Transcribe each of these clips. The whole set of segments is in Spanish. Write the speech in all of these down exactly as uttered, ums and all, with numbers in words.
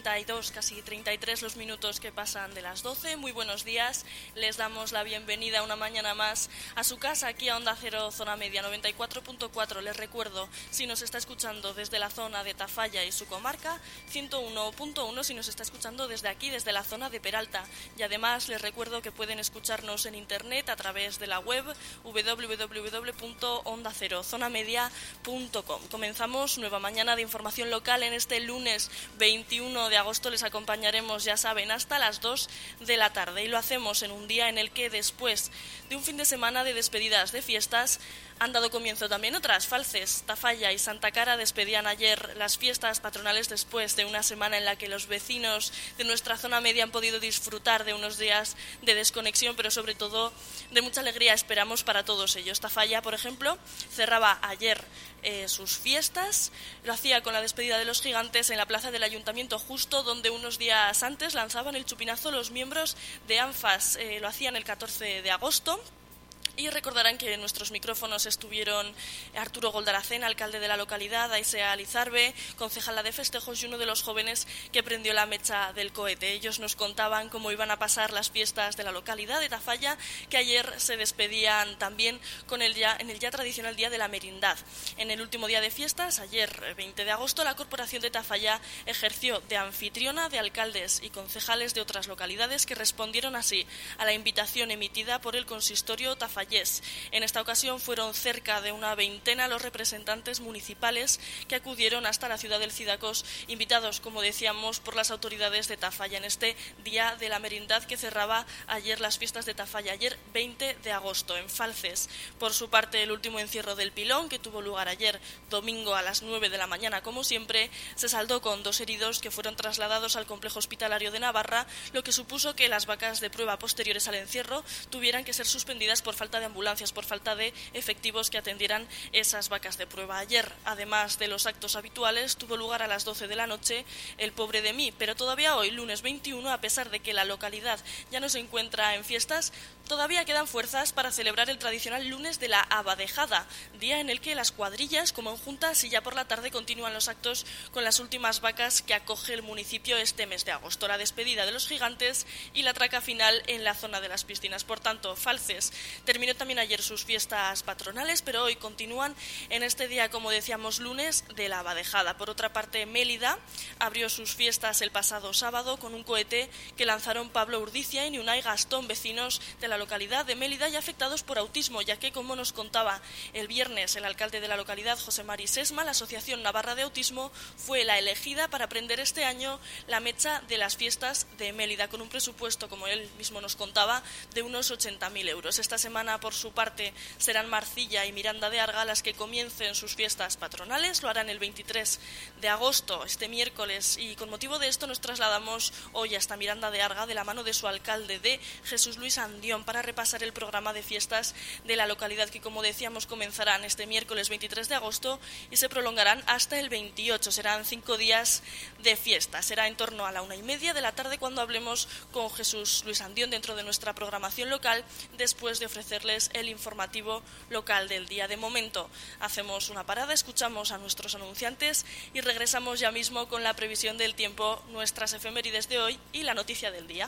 treinta y dos, casi treinta y tres los minutos que pasan de las doce. Muy buenos días, les damos la bienvenida una mañana más a su casa, aquí a Onda Cero Zona Media noventa y cuatro punto cuatro. Les recuerdo, si nos está escuchando desde la zona de Tafalla y su comarca, ciento uno punto uno si nos está escuchando desde aquí, desde la zona de Peralta. Y además les recuerdo que pueden escucharnos en internet a través de la web doble u doble u doble u punto onda cero zona media punto com. Comenzamos nueva mañana de información local en este lunes veintiuno de agosto. Les acompañaremos, ya saben, hasta las dos de la tarde, y lo hacemos en un día en el que, después de un fin de semana de despedidas de fiestas, han dado comienzo también otras. Falces, Tafalla y Santa Cara despedían ayer las fiestas patronales después de una semana en la que los vecinos de nuestra zona media han podido disfrutar de unos días de desconexión, pero sobre todo de mucha alegría, esperamos, para todos ellos. Tafalla, por ejemplo, cerraba ayer eh, sus fiestas, lo hacía con la despedida de los gigantes en la plaza del Ayuntamiento, justo donde unos días antes lanzaban el chupinazo los miembros de ANFAS. Eh, lo hacían el catorce de agosto. Y recordarán que en nuestros micrófonos estuvieron Arturo Goldaracén, alcalde de la localidad, Aisea Lizarbe, concejala de festejos, y uno de los jóvenes que prendió la mecha del cohete. Ellos nos contaban cómo iban a pasar las fiestas de la localidad de Tafalla, que ayer se despedían también con el ya, en el ya tradicional Día de la Merindad. En el último día de fiestas, ayer veinte de agosto, la Corporación de Tafalla ejerció de anfitriona de alcaldes y concejales de otras localidades que respondieron así a la invitación emitida por el consistorio Tafalla. En esta ocasión fueron cerca de una veintena los representantes municipales que acudieron hasta la ciudad del Cidacos, invitados, como decíamos, por las autoridades de Tafalla en este Día de la Merindad que cerraba ayer las fiestas de Tafalla, ayer veinte de agosto. En Falces, por su parte, el último encierro del pilón, que tuvo lugar ayer domingo a las nueve de la mañana, como siempre, se saldó con dos heridos que fueron trasladados al complejo hospitalario de Navarra, lo que supuso que las vacas de prueba posteriores al encierro tuvieran que ser suspendidas por falta de ambulancias, por falta de efectivos que atendieran esas vacas de prueba. Ayer, además de los actos habituales, tuvo lugar a las doce de la noche el Pobre de mí, pero todavía hoy, lunes veintiuno, a pesar de que la localidad ya no se encuentra en fiestas, todavía quedan fuerzas para celebrar el tradicional lunes de la Abadejada, día en el que las cuadrillas, como en juntas, y ya por la tarde continúan los actos con las últimas vacas que acoge el municipio este mes de agosto, la despedida de los gigantes y la traca final en la zona de las piscinas. Por tanto, Falces terminó también ayer sus fiestas patronales, pero hoy continúan en este día, como decíamos, lunes de la Abadejada. Por otra parte, Mélida abrió sus fiestas el pasado sábado con un cohete que lanzaron Pablo Urdicia y Unai Gastón, vecinos de la localidad de Mélida y afectados por autismo, ya que, como nos contaba el viernes el alcalde de la localidad, José Mari Sesma, la Asociación Navarra de Autismo fue la elegida para prender este año la mecha de las fiestas de Mélida, con un presupuesto, como él mismo nos contaba, de unos ochenta mil euros. Esta semana, por su parte, serán Marcilla y Miranda de Arga las que comiencen sus fiestas patronales. Lo harán el veintitrés de agosto, este miércoles, y con motivo de esto nos trasladamos hoy hasta Miranda de Arga de la mano de su alcalde, de Jesús Luis Andión, para repasar el programa de fiestas de la localidad que, como decíamos, comenzarán este miércoles veintitrés de agosto y se prolongarán hasta el veintiocho. Serán cinco días de fiesta. Será en torno a la una y media de la tarde cuando hablemos con Jesús Luis Andión dentro de nuestra programación local, después de ofrecerles el informativo local del día. De momento hacemos una parada, escuchamos a nuestros anunciantes y regresamos ya mismo con la previsión del tiempo, nuestras efemérides de hoy y la noticia del día.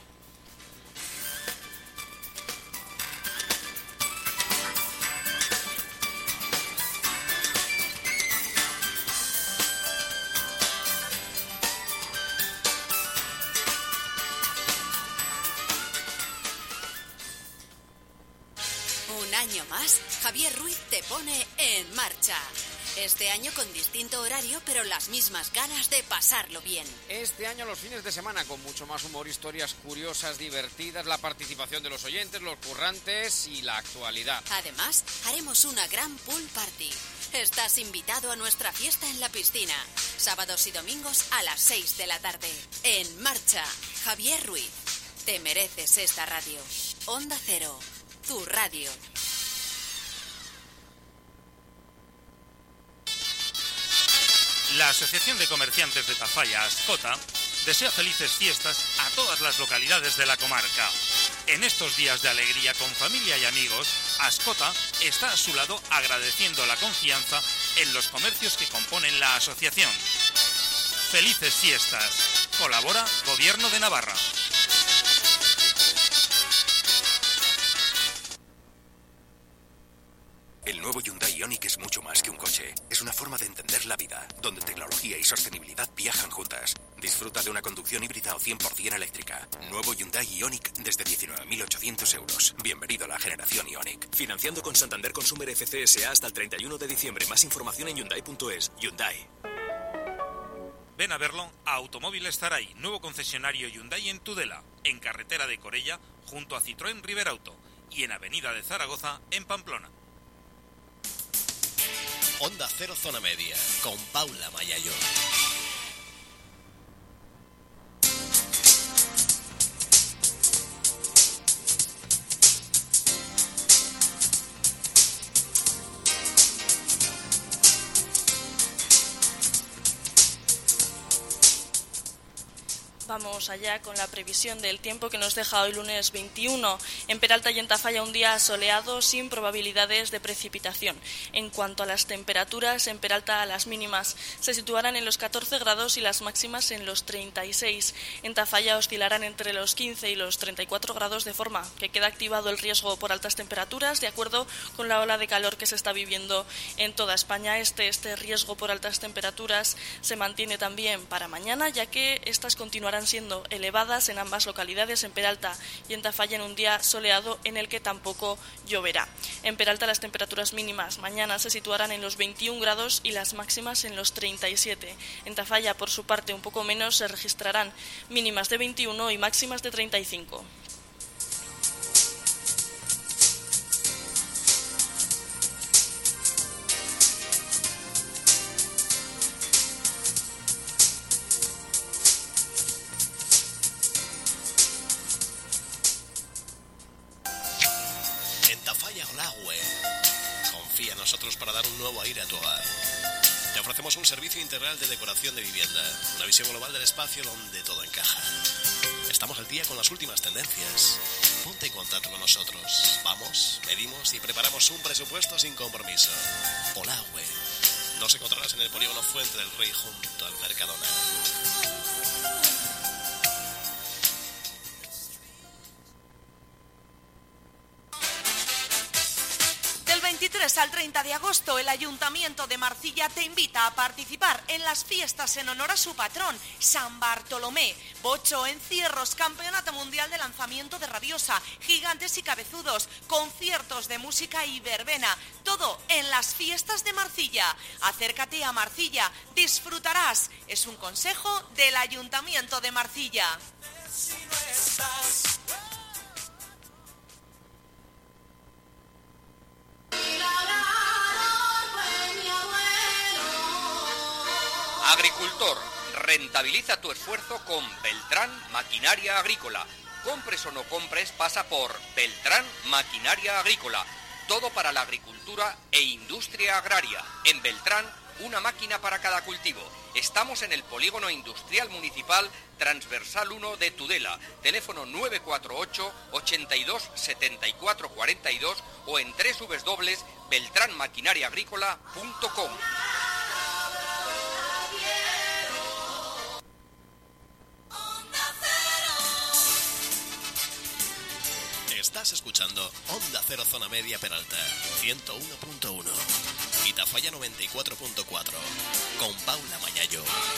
Año más, Javier Ruiz te pone en marcha. Este año con distinto horario, pero las mismas ganas de pasarlo bien. Este año los fines de semana con mucho más humor, historias curiosas, divertidas, la participación de los oyentes, los currantes y la actualidad. Además, haremos una gran pool party. Estás invitado a nuestra fiesta en la piscina. Sábados y domingos a las seis de la tarde. En marcha, Javier Ruiz. Te mereces esta radio. Onda Cero, tu radio. La Asociación de Comerciantes de Tafalla, Ascota, desea felices fiestas a todas las localidades de la comarca. En estos días de alegría con familia y amigos, Ascota está a su lado agradeciendo la confianza en los comercios que componen la asociación. ¡Felices fiestas! Colabora Gobierno de Navarra. El nuevo Hyundai Ioniq es mucho más que un coche. Es una forma de entender la vida, donde tecnología y sostenibilidad viajan juntas. Disfruta de una conducción híbrida o cien por ciento eléctrica. Nuevo Hyundai Ioniq desde diecinueve mil ochocientos euros. Bienvenido a la generación Ioniq. Financiando con Santander Consumer F C S A hasta el treinta y uno de diciembre. Más información en Hyundai punto es. Hyundai. Ven a verlo a Automóviles Zaray, nuevo concesionario Hyundai en Tudela, en carretera de Corella, junto a Citroën Riberauto, y en Avenida de Zaragoza, en Pamplona. Onda Cero Zona Media, con Paula Mayayo. Vamos allá con la previsión del tiempo que nos deja hoy lunes veintiuno. En Peralta y en Tafalla un día soleado sin probabilidades de precipitación. En cuanto a las temperaturas, en Peralta las mínimas se situarán en los catorce grados y las máximas en los treinta y seis. En Tafalla oscilarán entre los quince y los treinta y cuatro grados, de forma que queda activado el riesgo por altas temperaturas de acuerdo con la ola de calor que se está viviendo en toda España. Este, este riesgo por altas temperaturas se mantiene también para mañana, ya que estas continuarán siendo elevadas en ambas localidades, en Peralta y en Tafalla, en un día soleado en el que tampoco lloverá. En Peralta las temperaturas mínimas mañana se situarán en los veintiún grados y las máximas en los treinta y siete. En Tafalla, por su parte, un poco menos, se registrarán mínimas de veintiuno y máximas de treinta y cinco. Confía en nosotros para dar un nuevo aire a tu hogar. Te ofrecemos un servicio integral de decoración de vivienda, una visión global del espacio donde todo encaja. Estamos al día con las últimas tendencias. Ponte en contacto con nosotros. Vamos, medimos y preparamos un presupuesto sin compromiso. Olahue. Nos encontrarás en el polígono Fuente del Rey junto al Mercadona. veintitrés al treinta de agosto, el Ayuntamiento de Marcilla te invita a participar en las fiestas en honor a su patrón, San Bartolomé. Bocho, encierros, campeonato mundial de lanzamiento de rabiosa, gigantes y cabezudos, conciertos de música y verbena. Todo en las fiestas de Marcilla. Acércate a Marcilla, disfrutarás. Es un consejo del Ayuntamiento de Marcilla. Si no estás... Agricultor, rentabiliza tu esfuerzo con Beltrán Maquinaria Agrícola. Compres o no compres, pasa por Beltrán Maquinaria Agrícola. Todo para la agricultura e industria agraria. En Beltrán, una máquina para cada cultivo. Estamos en el Polígono Industrial Municipal Transversal uno de Tudela. Teléfono nueve cuatro ocho, ochenta y dos, setenta y cuatro cuarenta y dos o en doble u doble u doble u punto beltrán maquinaria agrícola punto com. Estás escuchando Onda Cero Zona Media Peralta, ciento uno punto uno. Y Tafalla noventa y cuatro punto cuatro. Con Paula Mayayo.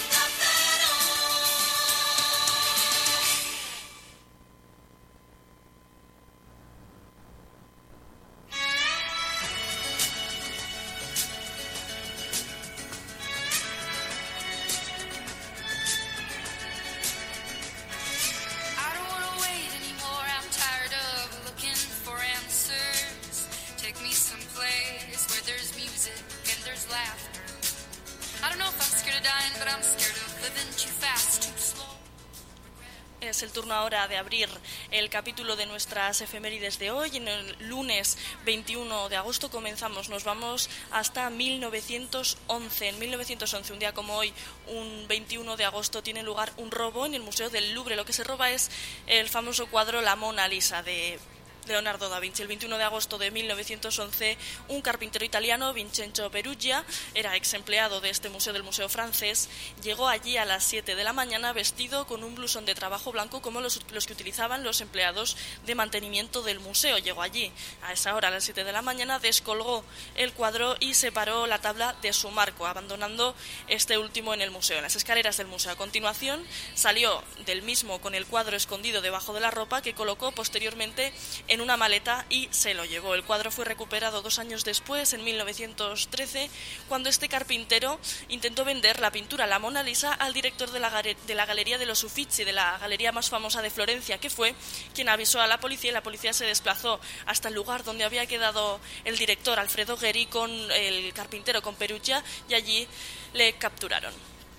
Es el turno ahora de abrir el capítulo de nuestras efemérides de hoy. En el lunes veintiuno de agosto comenzamos, nos vamos hasta mil novecientos once. En mil novecientos once, un día como hoy, un veintiuno de agosto, tiene lugar un robo en el Museo del Louvre. Lo que se roba es el famoso cuadro La Mona Lisa de Leonardo da Vinci. El veintiuno de agosto de mil novecientos once, un carpintero italiano, Vincenzo Perugia, era ex empleado de este museo, del Museo Francés, llegó allí a las siete de la mañana vestido con un blusón de trabajo blanco como los, los que utilizaban los empleados de mantenimiento del museo. Llegó allí a esa hora, a las siete de la mañana, descolgó el cuadro y separó la tabla de su marco, abandonando este último en el museo, en las escaleras del museo. A continuación, salió del mismo con el cuadro escondido debajo de la ropa, que colocó posteriormente en una maleta y se lo llevó. El cuadro fue recuperado dos años después, en mil novecientos trece, cuando este carpintero intentó vender la pintura La Mona Lisa al director de la, de la Galería de los Uffizi, de la galería más famosa de Florencia, que fue quien avisó a la policía, y la policía se desplazó hasta el lugar donde había quedado el director, Alfredo Gheri, con el carpintero, con Perugia, y allí le capturaron.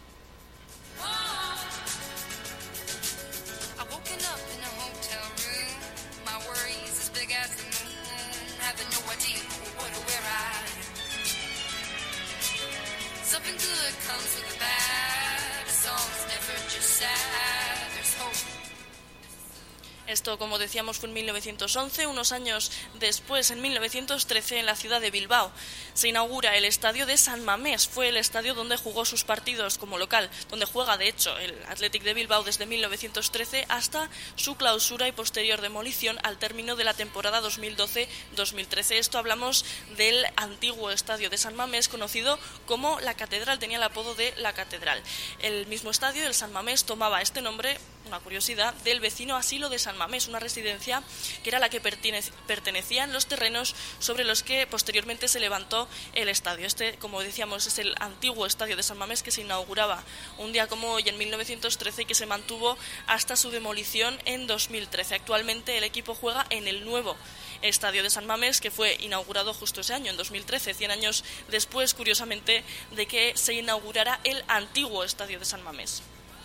Esto, como decíamos, fue en mil novecientos once. Unos años después, en mil novecientos trece, en la ciudad de Bilbao, se inaugura el estadio de San Mamés. Fue el estadio donde jugó sus partidos como local, donde juega, de hecho, el Athletic de Bilbao desde mil novecientos trece hasta su clausura y posterior demolición al término de la temporada dos mil doce dos mil trece. Esto hablamos del antiguo estadio de San Mamés, conocido como La Catedral, tenía el apodo de La Catedral. El mismo estadio, el San Mamés, tomaba este nombre, una curiosidad, del vecino asilo de San Mamés, una residencia que era la que pertenecían los terrenos sobre los que posteriormente se levantó el estadio. Este, como decíamos, es el antiguo estadio de San Mamés, que se inauguraba un día como hoy en mil novecientos trece y que se mantuvo hasta su demolición en dos mil trece. Actualmente el equipo juega en el nuevo estadio de San Mamés, que fue inaugurado justo ese año, en dos mil trece, cien años después, curiosamente, de que se inaugurara el antiguo estadio de San Mamés.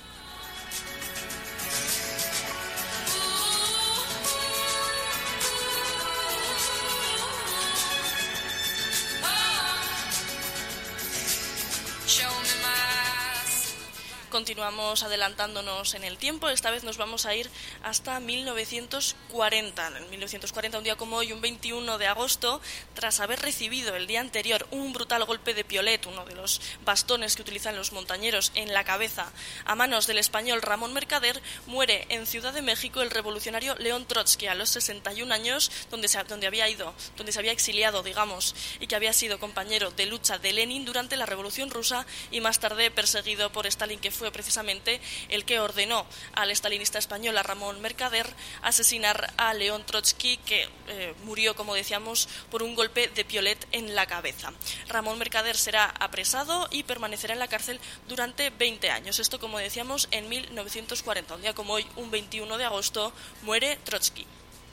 Continuamos adelantándonos en el tiempo. Esta vez nos vamos a ir hasta mil novecientos cuarenta. En mil novecientos cuarenta, un día como hoy, un veintiuno de agosto, tras haber recibido el día anterior un brutal golpe de piolet, uno de los bastones que utilizan los montañeros, en la cabeza a manos del español Ramón Mercader, muere en Ciudad de México el revolucionario León Trotsky a los sesenta y un años, donde se, donde había ido, donde se había exiliado, digamos, y que había sido compañero de lucha de Lenin durante la Revolución Rusa y más tarde perseguido por Stalin, que fue precisamente el que ordenó al estalinista español, a Ramón Mercader, asesinar a León Trotsky, que eh, murió, como decíamos, por un golpe de piolet en la cabeza. Ramón Mercader será apresado y permanecerá en la cárcel durante veinte años. Esto, como decíamos, en mil novecientos cuarenta. Un día como hoy, un veintiuno de agosto, muere Trotsky.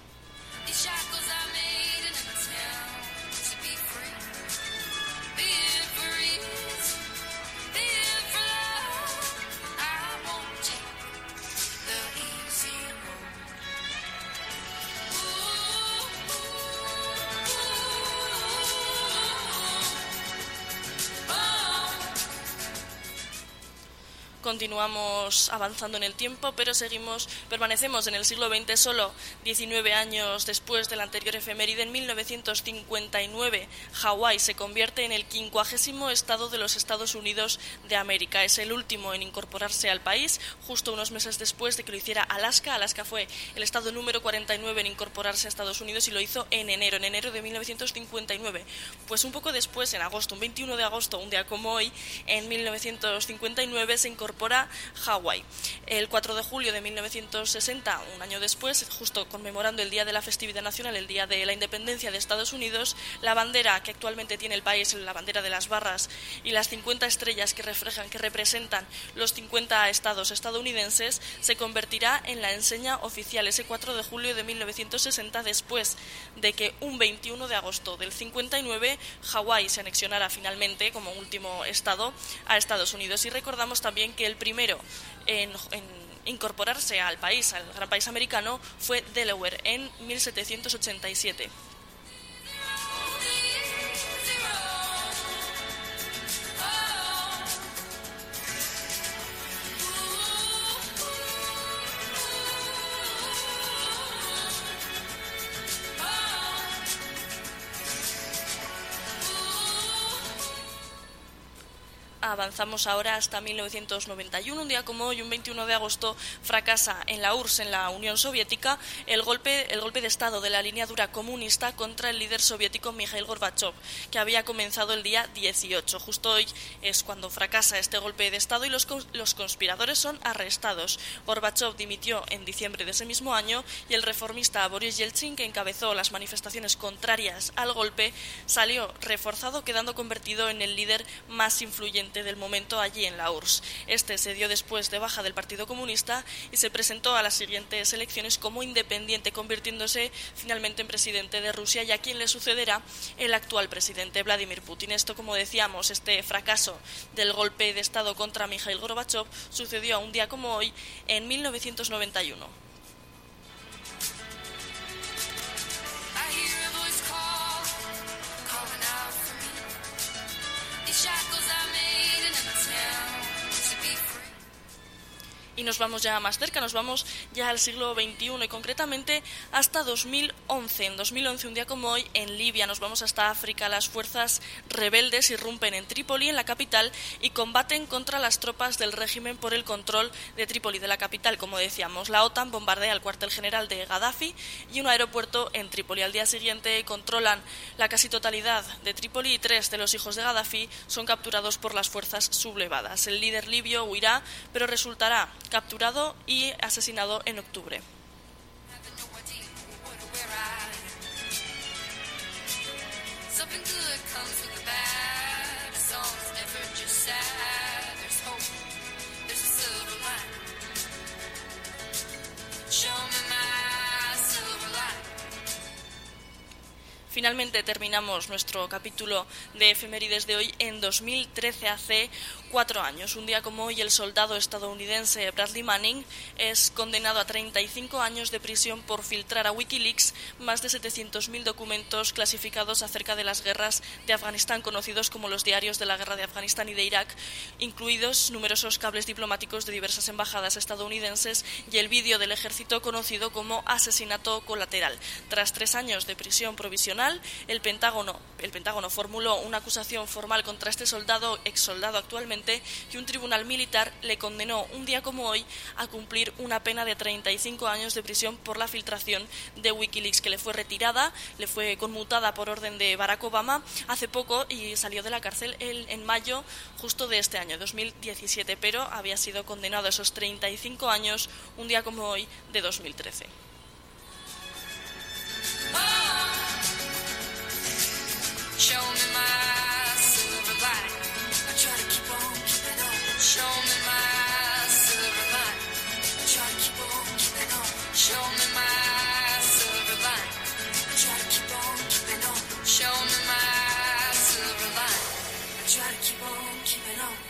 Continuamos avanzando en el tiempo, pero seguimos, permanecemos en el siglo veinte, solo diecinueve años después del anterior efeméride. En mil novecientos cincuenta y nueve, Hawái se convierte en el quincuagésimo estado de los Estados Unidos de América. Es el último en incorporarse al país, justo unos meses después de que lo hiciera Alaska. Alaska fue el estado número cuarenta y nueve en incorporarse a Estados Unidos y lo hizo en enero, en enero de mil novecientos cincuenta y nueve. Pues un poco después, en agosto, un veintiuno de agosto, un día como hoy, en mil novecientos cincuenta y nueve, se incorpora Hawái. El cuatro de julio de mil novecientos sesenta, un año después, justo conmemorando el día de la festividad nacional, el día de la independencia de Estados Unidos, la bandera que actualmente tiene el país, la bandera de las barras y las cincuenta estrellas que reflejan, que representan los cincuenta estados estadounidenses, se convertirá en la enseña oficial ese cuatro de julio de mil novecientos sesenta, después de que un veintiuno de agosto del cincuenta y nueve Hawái se anexionara finalmente como último estado a Estados Unidos. Y recordamos también que el primero en, en incorporarse al país, al gran país americano, fue Delaware en mil setecientos ochenta y siete. avanzamos ahora hasta mil novecientos noventa y uno. Un día como hoy, un veintiuno de agosto, fracasa en la U R S S, en la Unión Soviética, el golpe, el golpe de Estado de la línea dura comunista contra el líder soviético Mikhail Gorbachev, que había comenzado el día dieciocho. Justo hoy es cuando fracasa este golpe de Estado y los, los conspiradores son arrestados. Gorbachev dimitió en diciembre de ese mismo año y el reformista Boris Yeltsin, que encabezó las manifestaciones contrarias al golpe, salió reforzado, quedando convertido en el líder más influyente del momento allí en la U R S S. Este se dio después de baja del Partido Comunista y se presentó a las siguientes elecciones como independiente, convirtiéndose finalmente en presidente de Rusia, y a quien le sucederá el actual presidente Vladimir Putin. Esto, como decíamos, este fracaso del golpe de Estado contra Mikhail Gorbachev sucedió a un día como hoy en mil novecientos noventa y uno. Y nos vamos ya más cerca, nos vamos ya al siglo veintiuno y concretamente hasta dos mil once. En dos mil once, un día como hoy, en Libia, nos vamos hasta África. Las fuerzas rebeldes irrumpen en Trípoli, en la capital, y combaten contra las tropas del régimen por el control de Trípoli, de la capital. Como decíamos, la OTAN bombardea el cuartel general de Gaddafi y un aeropuerto en Trípoli. Al día siguiente controlan la casi totalidad de Trípoli y tres de los hijos de Gaddafi son capturados por las fuerzas sublevadas. El líder libio huirá, pero resultará capturado y asesinado en octubre. Finalmente terminamos nuestro capítulo de efemérides de hoy en dos mil trece, hace cuatro años. Un día como hoy, el soldado estadounidense Bradley Manning es condenado a treinta y cinco años de prisión por filtrar a Wikileaks más de setecientos mil documentos clasificados acerca de las guerras de Afganistán, conocidos como los diarios de la guerra de Afganistán y de Irak, incluidos numerosos cables diplomáticos de diversas embajadas estadounidenses y el vídeo del ejército conocido como asesinato colateral. Tras tres años de prisión provisional, el Pentágono, el Pentágono formuló una acusación formal contra este soldado, exsoldado actualmente, y un tribunal militar le condenó un día como hoy a cumplir una pena de treinta y cinco años de prisión por la filtración de Wikileaks, que le fue retirada, le fue conmutada por orden de Barack Obama hace poco, y salió de la cárcel el, en mayo justo de este año, dos mil diecisiete, pero había sido condenado a esos treinta y cinco años un día como hoy de dos mil trece. Show me my silver lining. I try to keep on keeping on. Show me my silver lining. I try to keep on keeping on. Show me my silver lining. I try to keep on keeping on. Show me my silver lining. I try to keep on keeping on.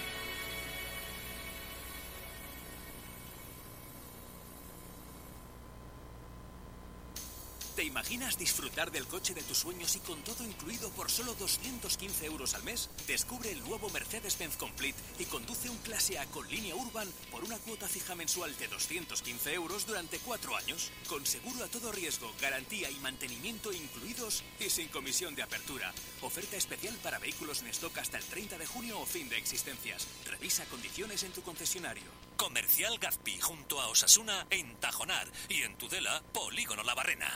¿Te imaginas disfrutar del coche de tus sueños y con todo incluido por solo doscientos quince euros al mes? Descubre el nuevo Mercedes-Benz Complete y conduce un Clase A con línea Urban por una cuota fija mensual de doscientos quince euros durante cuatro años, con seguro a todo riesgo, garantía y mantenimiento incluidos y sin comisión de apertura. Oferta especial para vehículos en stock hasta el treinta de junio o fin de existencias. Revisa condiciones en tu concesionario. Comercial Gazpi, junto a Osasuna, en Tajonar, y en Tudela, Polígono La Barrena.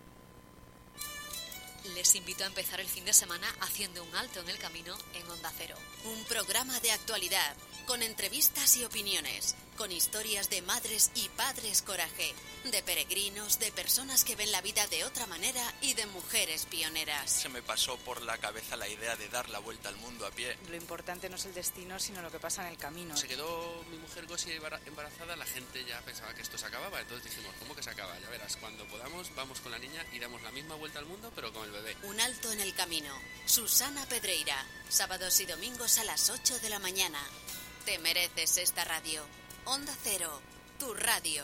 Les invito a empezar el fin de semana haciendo un alto en el camino en Onda Cero. Un programa de actualidad, con entrevistas y opiniones, con historias de madres y padres coraje, de peregrinos, de personas que ven la vida de otra manera y de mujeres pioneras. Se me pasó por la cabeza la idea de dar la vuelta al mundo a pie. Lo importante no es el destino, sino lo que pasa en el camino. Se quedó mi mujer Gosi embarazada, la gente ya pensaba que esto se acababa, entonces dijimos, ¿cómo que se acaba? Ya verás, cuando podamos vamos con la niña y damos la misma vuelta al mundo, pero con el bebé. Un alto en el camino. Susana Pedreira, sábados y domingos a las ocho de la mañana. Te mereces esta radio. Onda Cero, tu radio.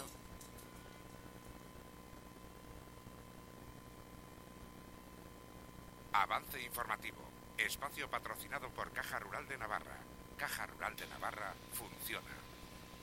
Avance informativo. Espacio patrocinado por Caja Rural de Navarra. Caja Rural de Navarra funciona.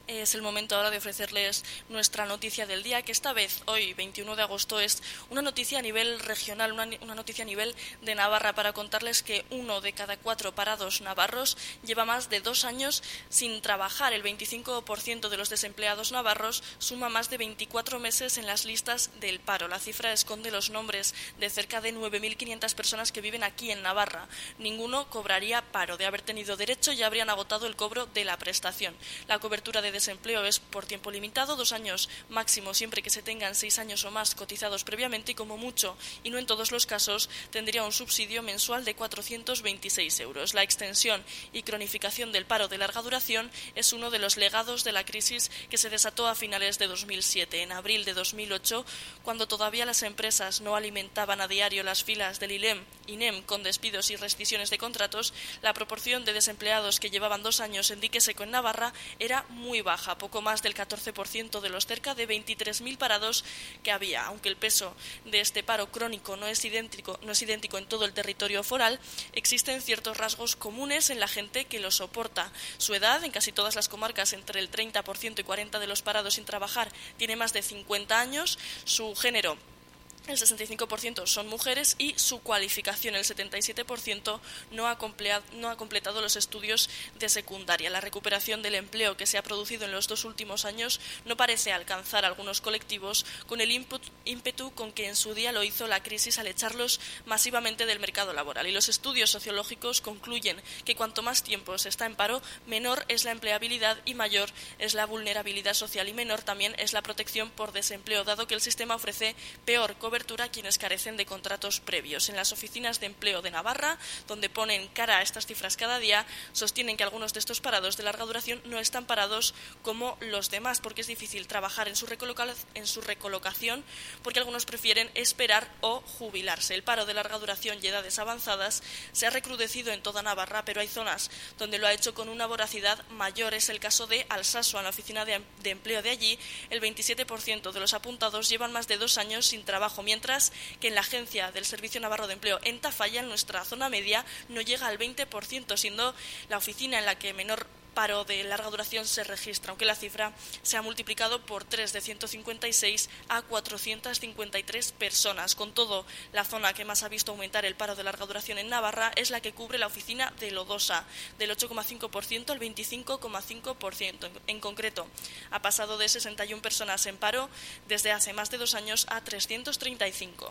Es el momento ahora de ofrecerles nuestra noticia del día, que esta vez, hoy, veintiuno de agosto, es una noticia a nivel regional, una, una noticia a nivel de Navarra, para contarles que uno de cada cuatro parados navarros lleva más de dos años sin trabajar. El veinticinco por ciento de los desempleados navarros suma más de veinticuatro meses en las listas del paro. La cifra esconde los nombres de cerca de nueve mil quinientas personas que viven aquí en Navarra. Ninguno cobraría paro. De haber tenido derecho, ya habrían agotado el cobro de la prestación. La cobertura de desempleo es por tiempo limitado, dos años máximo, siempre que se tengan seis años o más cotizados previamente, y como mucho, y no en todos los casos, tendría un subsidio mensual de cuatrocientos veintiséis euros. La extensión y cronificación del paro de larga duración es uno de los legados de la crisis que se desató a finales de dos mil siete. En abril de dos mil ocho, cuando todavía las empresas no alimentaban a diario las filas del I L E M, I N E M con despidos y rescisiones de contratos, la proporción de desempleados que llevaban dos años en dique seco en Navarra era muy baja, poco más del catorce por ciento de los cerca de veintitrés mil parados que había. Aunque el peso de este paro crónico no es idéntico, no es idéntico en todo el territorio foral, existen ciertos rasgos comunes en la gente que lo soporta. Su edad, en casi todas las comarcas, entre el treinta por ciento y cuarenta por ciento de los parados sin trabajar tiene más de cincuenta años, su género, el sesenta y cinco por ciento son mujeres, y su cualificación, el setenta y siete por ciento, no ha, no ha completado los estudios de secundaria. La recuperación del empleo que se ha producido en los dos últimos años no parece alcanzar a algunos colectivos con el input, ímpetu con que en su día lo hizo la crisis al echarlos masivamente del mercado laboral. Y los estudios sociológicos concluyen que cuanto más tiempo se está en paro, menor es la empleabilidad y mayor es la vulnerabilidad social, y menor también es la protección por desempleo, dado que el sistema ofrece peor cobertura a quienes carecen de contratos previos. En las oficinas de empleo de Navarra, donde ponen cara a estas cifras cada día, sostienen que algunos de estos parados de larga duración no están parados como los demás, porque es difícil trabajar en su, recoloca- en su recolocación, porque algunos prefieren esperar o jubilarse. El paro de larga duración y edades avanzadas se ha recrudecido en toda Navarra, pero hay zonas donde lo ha hecho con una voracidad mayor. Es el caso de Alsasua. En la oficina de, de empleo de allí, el veintisiete por ciento de los apuntados llevan más de dos años sin trabajo, mientras que en la Agencia del Servicio Navarro de Empleo en Tafalla, en nuestra zona media, no llega al veinte por ciento, siendo la oficina en la que menor paro de larga duración se registra, aunque la cifra se ha multiplicado por tres, de ciento cincuenta y seis a cuatrocientas cincuenta y tres personas. Con todo, la zona que más ha visto aumentar el paro de larga duración en Navarra es la que cubre la oficina de Lodosa, del ocho coma cinco por ciento al veinticinco coma cinco por ciento. En concreto, ha pasado de sesenta y una personas en paro desde hace más de dos años a trescientos treinta y cinco.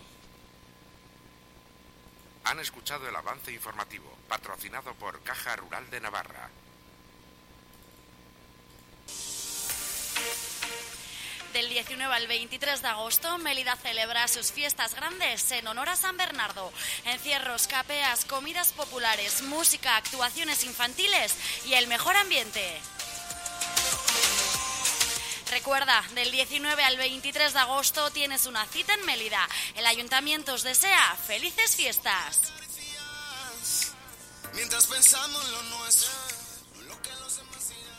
Han escuchado el avance informativo, patrocinado por Caja Rural de Navarra. Del diecinueve al veintitrés de agosto, Mélida celebra sus fiestas grandes en honor a San Bernardo. Encierros, capeas, comidas populares, música, actuaciones infantiles y el mejor ambiente. Recuerda, del diecinueve al veintitrés de agosto tienes una cita en Mélida. El ayuntamiento os desea felices fiestas. Mientras pensamos lo nuestro, lo que los demás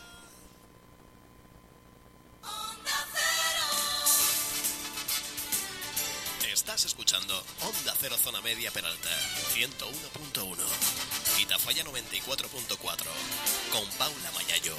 Estás escuchando Onda Cero Zona Media Peralta, ciento uno punto uno. Y Tafalla noventa y cuatro punto cuatro. Con Paula Mayayo.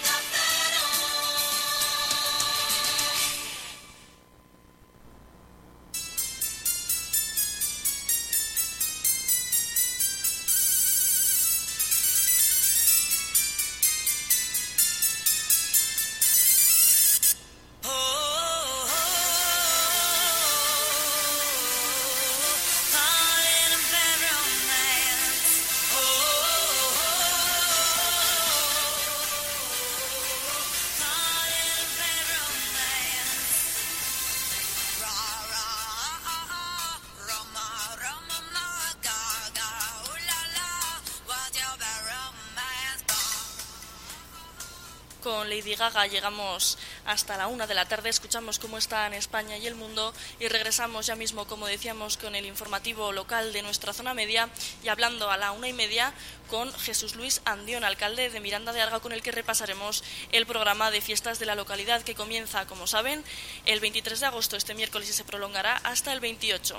Con Lady Gaga llegamos hasta la una de la tarde, escuchamos cómo está en España y el mundo y regresamos ya mismo, como decíamos, con el informativo local de nuestra zona media y hablando a la una y media con Jesús Luis Andión, alcalde de Miranda de Arga, con el que repasaremos el programa de fiestas de la localidad que comienza, como saben, el veintitrés de agosto, este miércoles, y se prolongará hasta el veintiocho.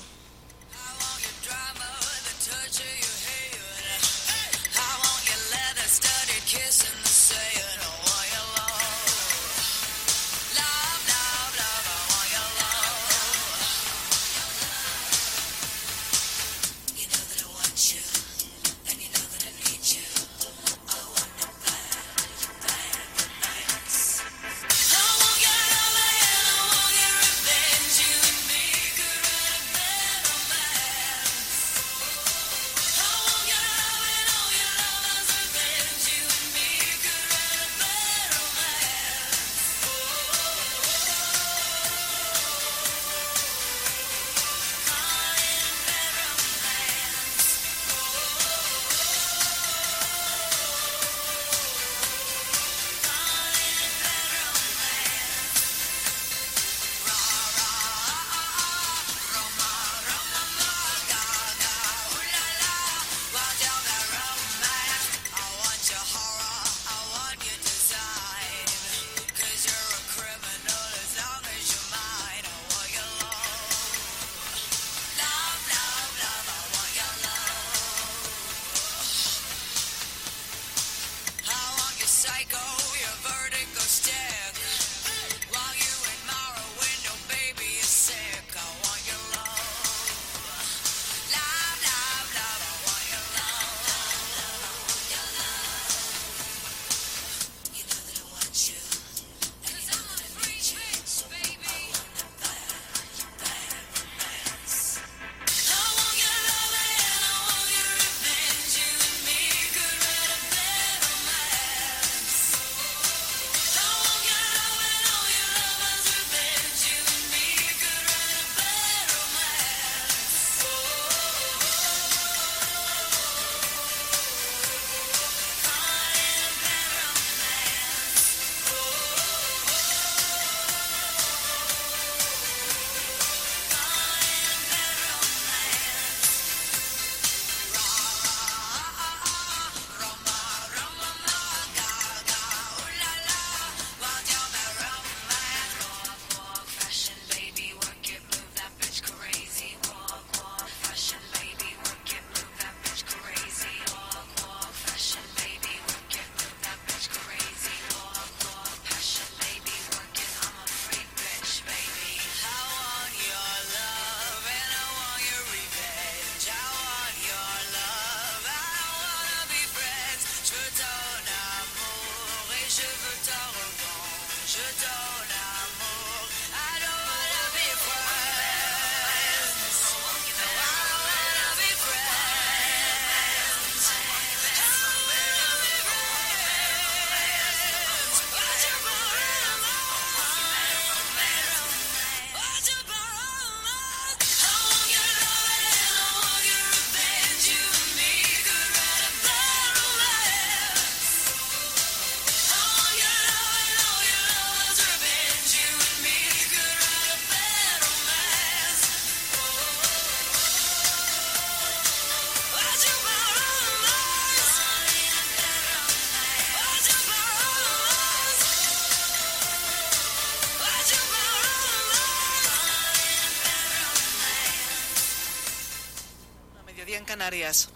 día en Canarias.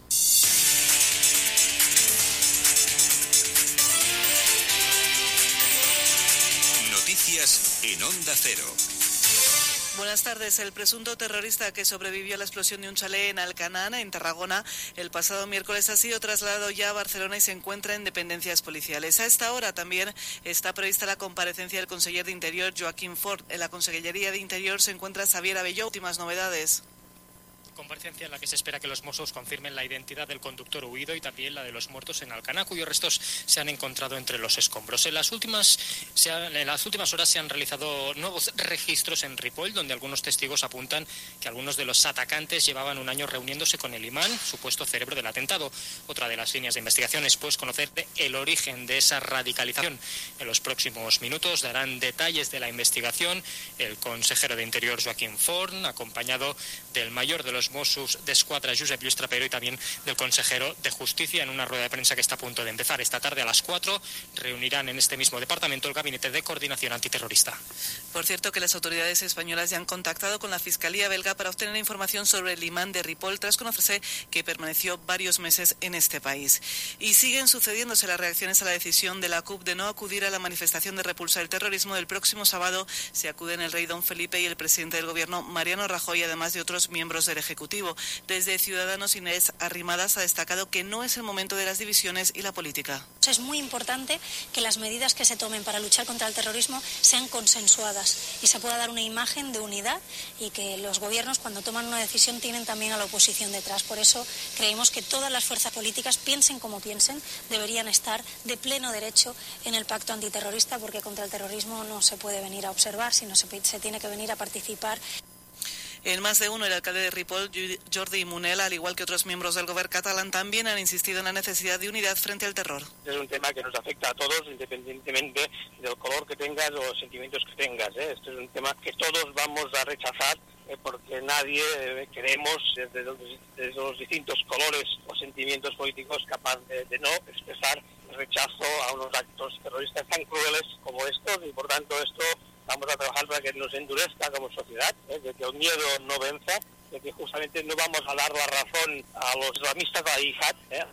Noticias en Onda Cero. Buenas tardes. El presunto terrorista que sobrevivió a la explosión de un chalet en Alcanar, en Tarragona, el pasado miércoles ha sido trasladado ya a Barcelona y se encuentra en dependencias policiales. A esta hora también está prevista la comparecencia del conseller de Interior, Joaquín Fort. En la Consellería de Interior se encuentra Xavier Abelló. Últimas novedades. Comparecencia en la que se espera que los Mossos confirmen la identidad del conductor huido y también la de los muertos en Alcanar, cuyos restos se han encontrado entre los escombros. En las últimas, se han, en las últimas horas se han realizado nuevos registros en Ripoll, donde algunos testigos apuntan que algunos de los atacantes llevaban un año reuniéndose con el imán, supuesto cerebro del atentado. Otra de las líneas de investigación es pues conocer el origen de esa radicalización. En los próximos minutos darán detalles de la investigación el consejero de Interior, Joaquín Forn, acompañado del mayor de los Mossos d'Esquadra, Josep Lluís Trapero, y también del consejero de Justicia, en una rueda de prensa que está a punto de empezar. Esta tarde a las cuatro reunirán en este mismo departamento el Gabinete de Coordinación Antiterrorista. Por cierto, que las autoridades españolas ya han contactado con la Fiscalía belga para obtener información sobre el imán de Ripoll, tras conocerse que permaneció varios meses en este país. Y siguen sucediéndose las reacciones a la decisión de la C U P de no acudir a la manifestación de repulsa del terrorismo del próximo sábado. Se acuden el rey don Felipe y el presidente del Gobierno, Mariano Rajoy, además de otros miembros del Ejecutivo. Desde Ciudadanos, Inés Arrimadas ha destacado que no es el momento de las divisiones y la política. Es muy importante que las medidas que se tomen para luchar contra el terrorismo sean consensuadas y se pueda dar una imagen de unidad, y que los gobiernos, cuando toman una decisión, tienen también a la oposición detrás. Por eso creemos que todas las fuerzas políticas, piensen como piensen, deberían estar de pleno derecho en el pacto antiterrorista, porque contra el terrorismo no se puede venir a observar, sino se, se tiene que venir a participar. En más de uno, el alcalde de Ripoll, Jordi Munell, al igual que otros miembros del gobierno catalán, también han insistido en la necesidad de unidad frente al terror. Es un tema que nos afecta a todos, independientemente del color que tengas o sentimientos que tengas, ¿eh? Esto es un tema que todos vamos a rechazar, eh, porque nadie eh, queremos, desde los, desde los distintos colores o sentimientos políticos, capaz de, de no expresar rechazo a unos actos terroristas tan crueles como estos, y por tanto esto vamos a trabajar para que nos endurezca como sociedad, ¿eh? De que el miedo no venza, de que justamente no vamos a dar la razón a los islamistas, a la yihad, ¿eh?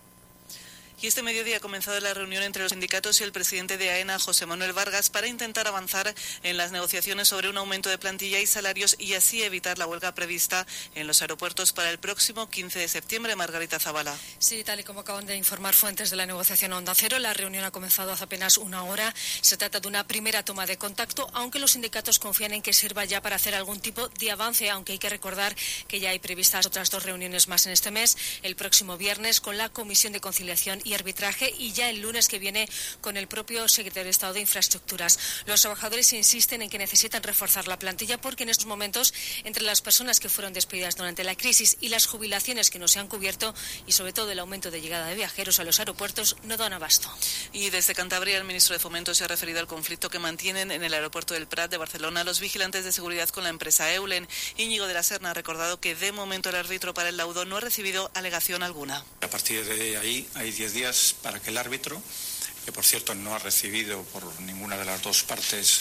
Y este mediodía ha comenzado la reunión entre los sindicatos y el presidente de AENA, José Manuel Vargas, para intentar avanzar en las negociaciones sobre un aumento de plantilla y salarios y así evitar la huelga prevista en los aeropuertos para el próximo quince de septiembre. Margarita Zavala. Sí, tal y como acaban de informar fuentes de la negociación Onda Cero, la reunión ha comenzado hace apenas una hora. Se trata de una primera toma de contacto, aunque los sindicatos confían en que sirva ya para hacer algún tipo de avance, aunque hay que recordar que ya hay previstas otras dos reuniones más en este mes, el próximo viernes con la Comisión de Conciliación y Arbitraje y ya el lunes que viene con el propio secretario de Estado de Infraestructuras. Los trabajadores insisten en que necesitan reforzar la plantilla porque en estos momentos, entre las personas que fueron despedidas durante la crisis y las jubilaciones que no se han cubierto, y sobre todo el aumento de llegada de viajeros a los aeropuertos, no dan abasto. Y desde Cantabria, el ministro de Fomento se ha referido al conflicto que mantienen en el aeropuerto del Prat de Barcelona los vigilantes de seguridad con la empresa Eulen. Íñigo de la Serna ha recordado que de momento el árbitro para el laudo no ha recibido alegación alguna. A partir de ahí hay diez días para que el árbitro, que por cierto no ha recibido por ninguna de las dos partes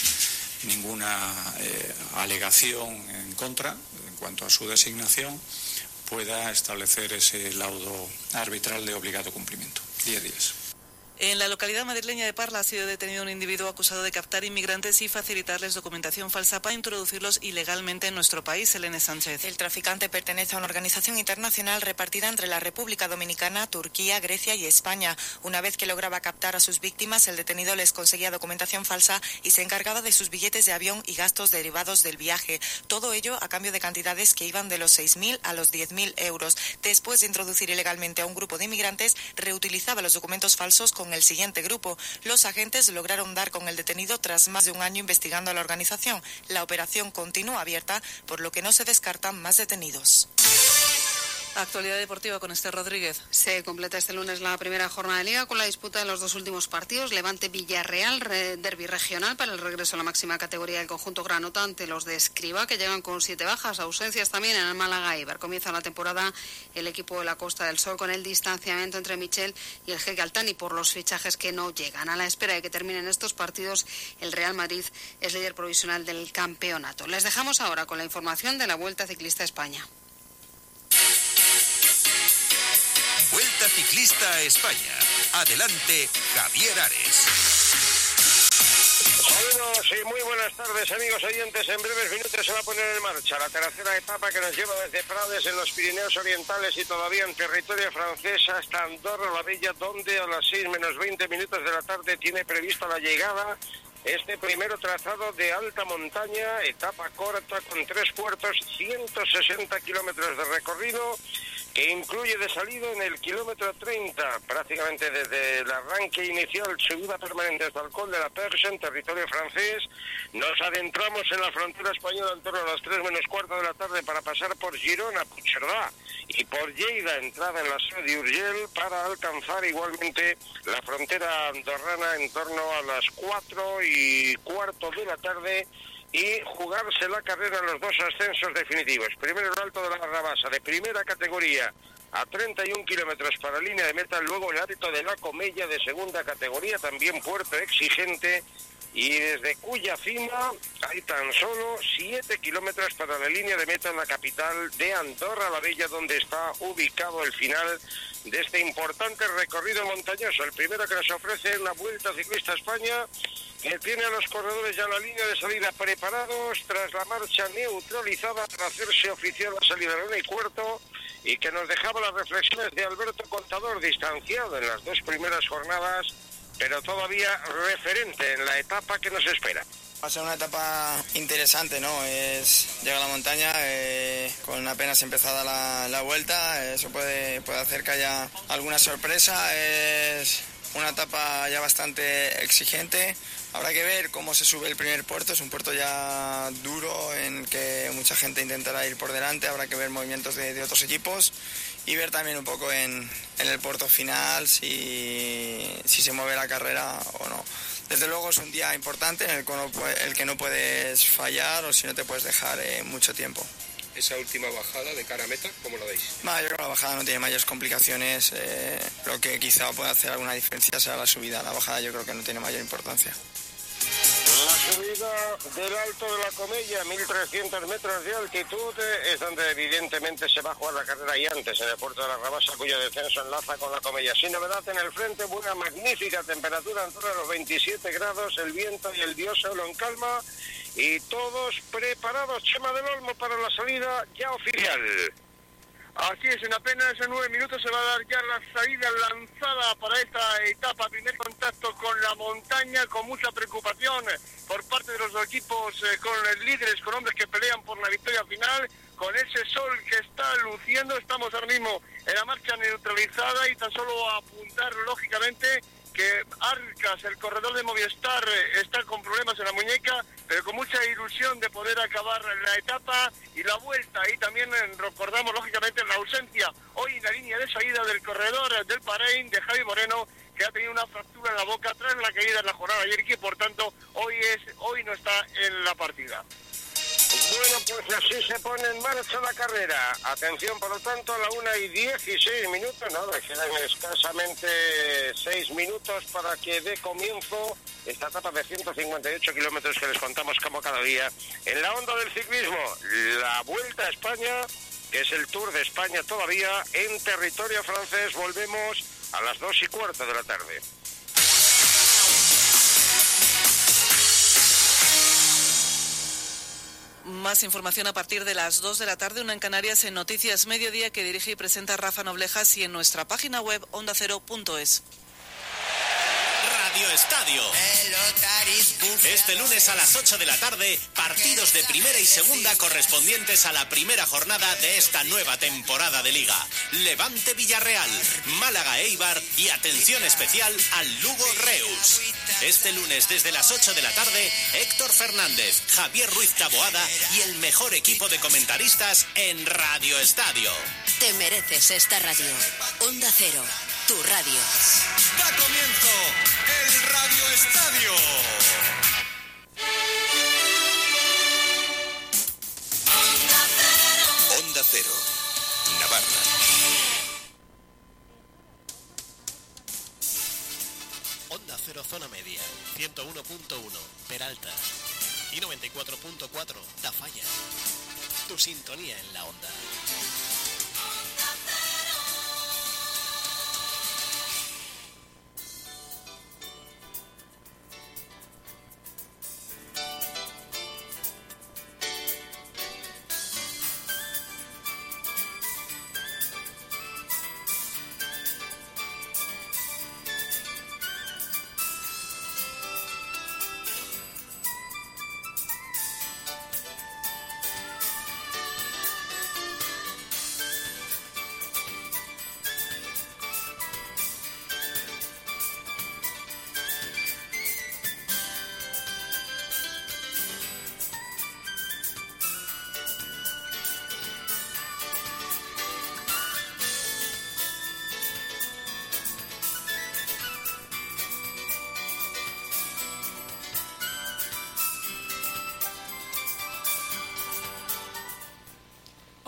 ninguna eh, alegación en contra en cuanto a su designación, pueda establecer ese laudo arbitral de obligado cumplimiento. diez días. En la localidad madrileña de Parla ha sido detenido un individuo acusado de captar inmigrantes y facilitarles documentación falsa para introducirlos ilegalmente en nuestro país. Elena Sánchez. El traficante pertenece a una organización internacional repartida entre la República Dominicana, Turquía, Grecia y España. Una vez que lograba captar a sus víctimas, el detenido les conseguía documentación falsa y se encargaba de sus billetes de avión y gastos derivados del viaje. Todo ello a cambio de cantidades que iban de los seis mil a los diez mil euros. Después de introducir ilegalmente a un grupo de inmigrantes, reutilizaba los documentos falsos con el siguiente grupo. Los agentes lograron dar con el detenido tras más de un año investigando a la organización. La operación continúa abierta, por lo que no se descartan más detenidos. Actualidad deportiva con Esther Rodríguez. Se completa este lunes la primera jornada de Liga con la disputa de los dos últimos partidos. Levante-Villarreal, derbi regional para el regreso a la máxima categoría del conjunto granota ante los de Escribá, que llegan con siete bajas. Ausencias también en el Málaga Eibar. Comienza la temporada el equipo de la Costa del Sol con el distanciamiento entre Michel y el Jeque Altani por los fichajes que no llegan. A la espera de que terminen estos partidos, el Real Madrid es líder provisional del campeonato. Les dejamos ahora con la información de la Vuelta Ciclista a España. Vuelta Ciclista a España. Adelante, Javier Ares. Saludos y muy buenas tardes, amigos oyentes. En breves minutos se va a poner en marcha la tercera etapa que nos lleva desde Prades en los Pirineos Orientales y todavía en territorio francés hasta Andorra la Bella, donde a las seis menos veinte minutos de la tarde tiene prevista la llegada este primero trazado de alta montaña, etapa corta con tres puertos, ciento sesenta kilómetros de recorrido, que incluye de salida en el kilómetro treinta, prácticamente desde el arranque inicial, subida permanente hasta el Col de la Perche, en territorio francés. Nos adentramos en la frontera española en torno a las tres menos cuarto de la tarde para pasar por Girona, Puigcerdá y por Lleida, entrada en la ciudad de Urgell, para alcanzar igualmente la frontera andorrana en torno a las cuatro y cuarto de la tarde, y jugarse la carrera en los dos ascensos definitivos. Primero el Alto de la Rabasa, de primera categoría, a treinta y un kilómetros para línea de meta. Luego el Alto de la Comella, de segunda categoría, también puerto exigente, y desde cuya cima hay tan solo siete kilómetros para la línea de meta en la capital de Andorra la Bella, donde está ubicado el final de este importante recorrido montañoso. El primero que nos ofrece la Vuelta Ciclista a España, que tiene a los corredores ya en la línea de salida preparados tras la marcha neutralizada para hacerse oficial la salida de una y cuarto, y que nos dejaba las reflexiones de Alberto Contador, distanciado en las dos primeras jornadas, pero todavía referente en la etapa que nos espera. Va a ser una etapa interesante, ¿no? Es llegar a la montaña eh, con apenas empezada la, la vuelta, eso puede, puede hacer que haya alguna sorpresa. Es una etapa ya bastante exigente. Habrá que ver cómo se sube el primer puerto. Es un puerto ya duro en que mucha gente intentará ir por delante. Habrá que ver movimientos de, de otros equipos y ver también un poco en, en el puerto final si, si se mueve la carrera o no. Desde luego es un día importante en el que no, el que no puedes fallar, o si no te puedes dejar eh, mucho tiempo. Esa última bajada de cara a meta, ¿cómo lo veis? No, yo creo que la bajada no tiene mayores complicaciones. Eh, lo que quizá pueda hacer alguna diferencia será la subida. La bajada yo creo que no tiene mayor importancia. La subida del Alto de la Comella, mil trescientos metros de altitud, es donde evidentemente se va a jugar la carrera, y antes en el puerto de la Rabasa, cuyo descenso enlaza con la Comella. Sin novedad en el frente, buena magnífica temperatura en torno a los veintisiete grados, el viento y el dios solo en calma, y todos preparados, Chema del Olmo, para la salida ya oficial. Así es, en apenas nueve minutos se va a dar ya la salida lanzada para esta etapa. Primer contacto con la montaña, con mucha preocupación por parte de los equipos, eh, con líderes, con hombres que pelean por la victoria final. Con ese sol que está luciendo, estamos ahora mismo en la marcha neutralizada, y tan solo apuntar lógicamente que Arcas, el corredor de Movistar, está con problemas en la muñeca, pero con mucha ilusión de poder acabar la etapa y la vuelta. Y también recordamos lógicamente la ausencia hoy en la línea de salida del corredor del Bahrein, de Javi Moreno, que ha tenido una fractura en la boca tras la caída en la jornada ayer, y que por tanto hoy es hoy no está en la partida. Bueno, pues así se pone en marcha la carrera. Atención, por lo tanto, a la una y dieciséis minutos, nada, quedan escasamente seis minutos para que dé comienzo esta etapa de ciento cincuenta y ocho kilómetros que les contamos como cada día en la onda del ciclismo. La Vuelta a España, que es el Tour de España todavía en territorio francés. Volvemos a las dos y cuarto de la tarde. Más información a partir de las dos de la tarde, una en Canarias, en Noticias Mediodía, que dirige y presenta Rafa Noblejas, y en nuestra página web onda cero punto es. Radio Estadio. Este lunes a las ocho de la tarde, partidos de primera y segunda correspondientes a la primera jornada de esta nueva temporada de Liga. Levante Villarreal, Málaga Eibar y atención especial al Lugo Reus. Este lunes desde las ocho de la tarde, Héctor Fernández, Javier Ruiz Taboada y el mejor equipo de comentaristas en Radio Estadio. Te mereces esta radio. Onda Cero, tu radio. Da comienzo el Radio Estadio. Onda Cero, Navarra. Onda Cero Zona Media, ciento uno punto uno, Peralta, y noventa y cuatro punto cuatro, Tafalla. Tu sintonía en la onda.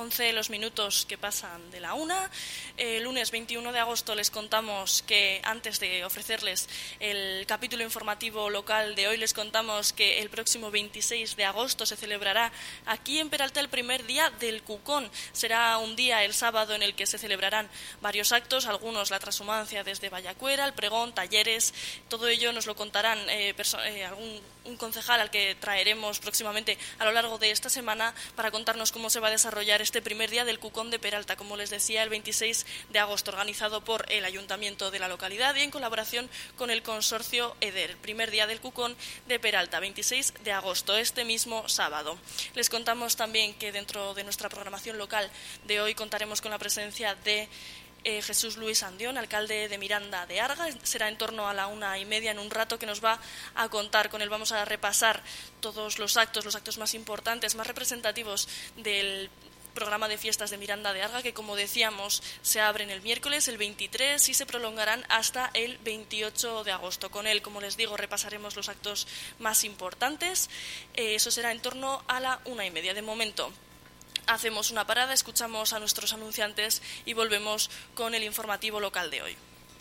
once los minutos que pasan de la una. El lunes veintiuno de agosto les contamos que, antes de ofrecerles el capítulo informativo local de hoy, les contamos que el próximo veintiséis de agosto se celebrará aquí en Peralta el primer día del Cucón. Será un día, el sábado, en el que se celebrarán varios actos, algunos la transhumancia desde Vallacuera, el pregón, talleres. Todo ello nos lo contarán eh, perso- eh, algún un concejal al que traeremos próximamente a lo largo de esta semana para contarnos cómo se va a desarrollar este primer día del Cucón de Peralta, como les decía, el veintiséis de agosto, organizado por el Ayuntamiento de la localidad y en colaboración con el consorcio EDER. El primer día del Cucón de Peralta, veintiséis de agosto, este mismo sábado. Les contamos también que dentro de nuestra programación local de hoy contaremos con la presencia de Eh, Jesús Luis Andión, alcalde de Miranda de Arga. Será en torno a la una y media, en un rato, que nos va a contar. Con él vamos a repasar todos los actos, los actos más importantes, más representativos del programa de fiestas de Miranda de Arga, que, como decíamos, se abren el miércoles, el veintitrés, y se prolongarán hasta el veintiocho de agosto. Con él, como les digo, repasaremos los actos más importantes. Eh, eso será en torno a la una y media. De momento, hacemos una parada, escuchamos a nuestros anunciantes y volvemos con el informativo local de hoy.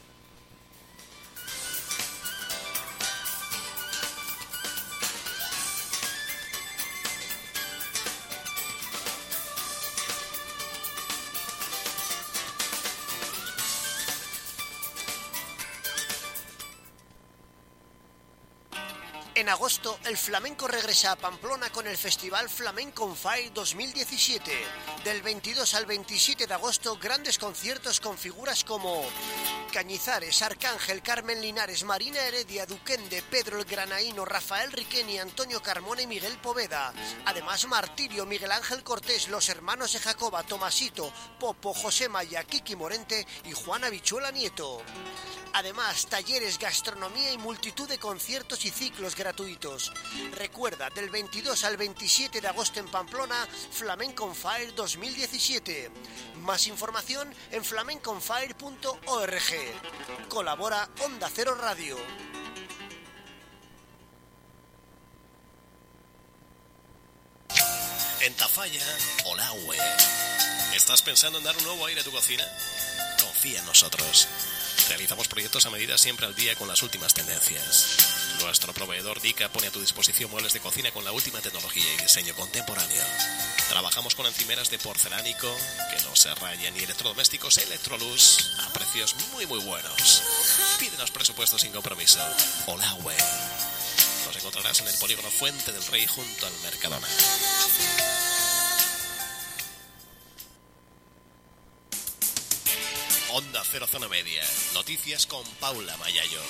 En agosto, el flamenco regresa a Pamplona con el Festival Flamenco on Fire dos mil diecisiete. Del veintidós al veintisiete de agosto, grandes conciertos con figuras como Cañizares, Arcángel, Carmen Linares, Marina Heredia, Duquende, Pedro el Granaíno, Rafael Riqueni, Antonio Carmona y Miguel Poveda. Además, Martirio, Miguel Ángel Cortés, los hermanos de Jacoba, Tomasito, Popo, José Maya, Kiki Morente y Juana Bichuela Nieto. Además, talleres, gastronomía y multitud de conciertos y ciclos gratuitos. Recuerda, del veintidós al veintisiete de agosto en Pamplona, Flamenco on Fire dos mil diecisiete. Más información en flamenco on fire punto org. Colabora Onda Cero Radio. En Tafalla, Olahue. ¿Estás pensando en dar un nuevo aire a tu cocina? Confía en nosotros. Realizamos proyectos a medida, siempre al día con las últimas tendencias. Nuestro proveedor Dica pone a tu disposición muebles de cocina con la última tecnología y diseño contemporáneo. Trabajamos con encimeras de porcelánico que no se rayan y electrodomésticos Electrolux a precios muy muy buenos. Pídenos presupuestos sin compromiso. Olahue. Nos encontrarás en el polígono Fuente del Rey junto al Mercadona. Onda Cero Zona Media. Noticias con Paula Mayayo.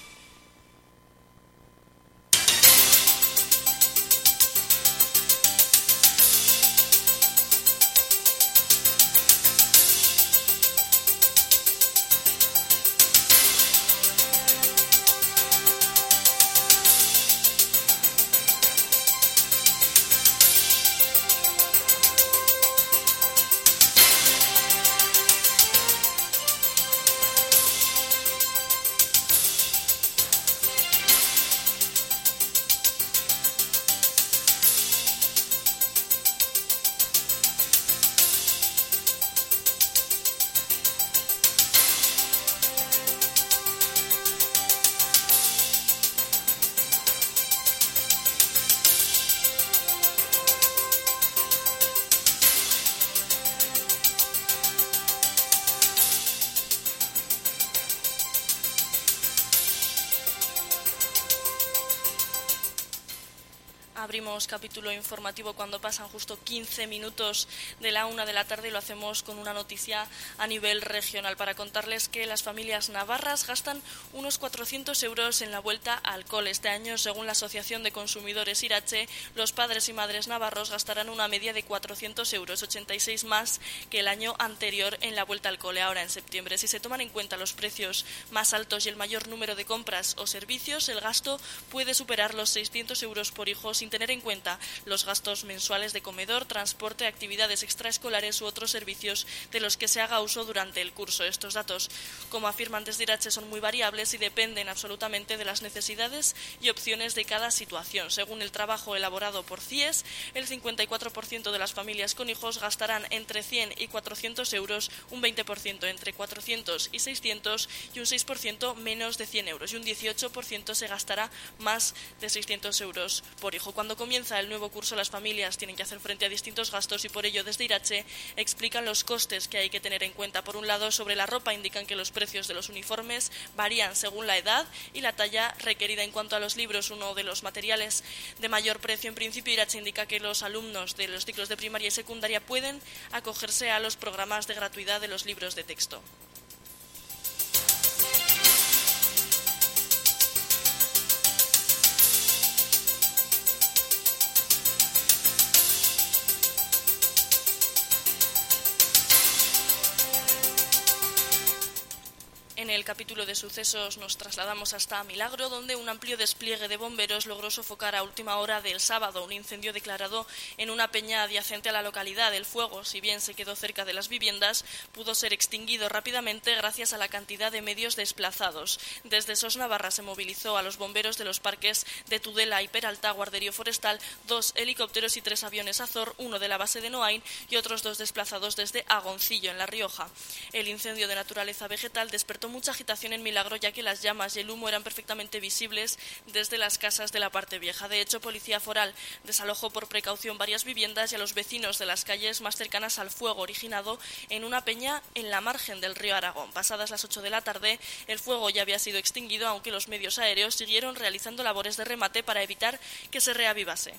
Abrimos capítulo informativo cuando pasan justo quince minutos de la una de la tarde y lo hacemos con una noticia a nivel regional para contarles que las familias navarras gastan unos cuatrocientos euros en la vuelta al cole. Este año, según la Asociación de Consumidores Irache, los padres y madres navarros gastarán una media de cuatrocientos euros, ochenta y seis más que el año anterior en la vuelta al cole, ahora en septiembre. Si se toman en cuenta los precios más altos y el mayor número de compras o servicios, el gasto puede superar los seiscientos euros por hijo sin tener en cuenta los gastos mensuales de comedor, transporte, actividades extraescolares u otros servicios de los que se haga uso durante el curso. Estos datos, como afirman desde Irache, son muy variables y dependen absolutamente de las necesidades y opciones de cada situación. Según el trabajo elaborado por C I E S, el cincuenta y cuatro por ciento de las familias con hijos gastarán entre cien y cuatrocientos euros, un veinte por ciento entre cuatrocientos y seiscientos y un seis por ciento menos de cien euros, y un dieciocho por ciento se gastará más de seiscientos euros por hijo. Cuando comienza el nuevo curso, las familias tienen que hacer frente a distintos gastos y por ello desde Irache explican los costes que hay que tener en cuenta. Por un lado, sobre la ropa indican que los precios de los uniformes varían según la edad y la talla requerida. En cuanto a los libros, uno de los materiales de mayor precio, en principio Irache indica que los alumnos de los ciclos de primaria y secundaria pueden acogerse a los programas de gratuidad de los libros de texto. En el capítulo de sucesos nos trasladamos hasta Milagro, donde un amplio despliegue de bomberos logró sofocar a última hora del sábado un incendio declarado en una peña adyacente a la localidad. El fuego, si bien se quedó cerca de las viviendas, pudo ser extinguido rápidamente gracias a la cantidad de medios desplazados. Desde SOS Navarra se movilizó a los bomberos de los parques de Tudela y Peralta, Guarderío Forestal, dos helicópteros y tres aviones Azor, uno de la base de Noain y otros dos desplazados desde Agoncillo, en La Rioja. El incendio de naturaleza vegetal despertó mucha agitación en Milagro, ya que las llamas y el humo eran perfectamente visibles desde las casas de la parte vieja. De hecho, Policía Foral desalojó por precaución varias viviendas y a los vecinos de las calles más cercanas al fuego originado en una peña en la margen del río Aragón. Pasadas las ocho de la tarde, el fuego ya había sido extinguido, aunque los medios aéreos siguieron realizando labores de remate para evitar que se reavivase.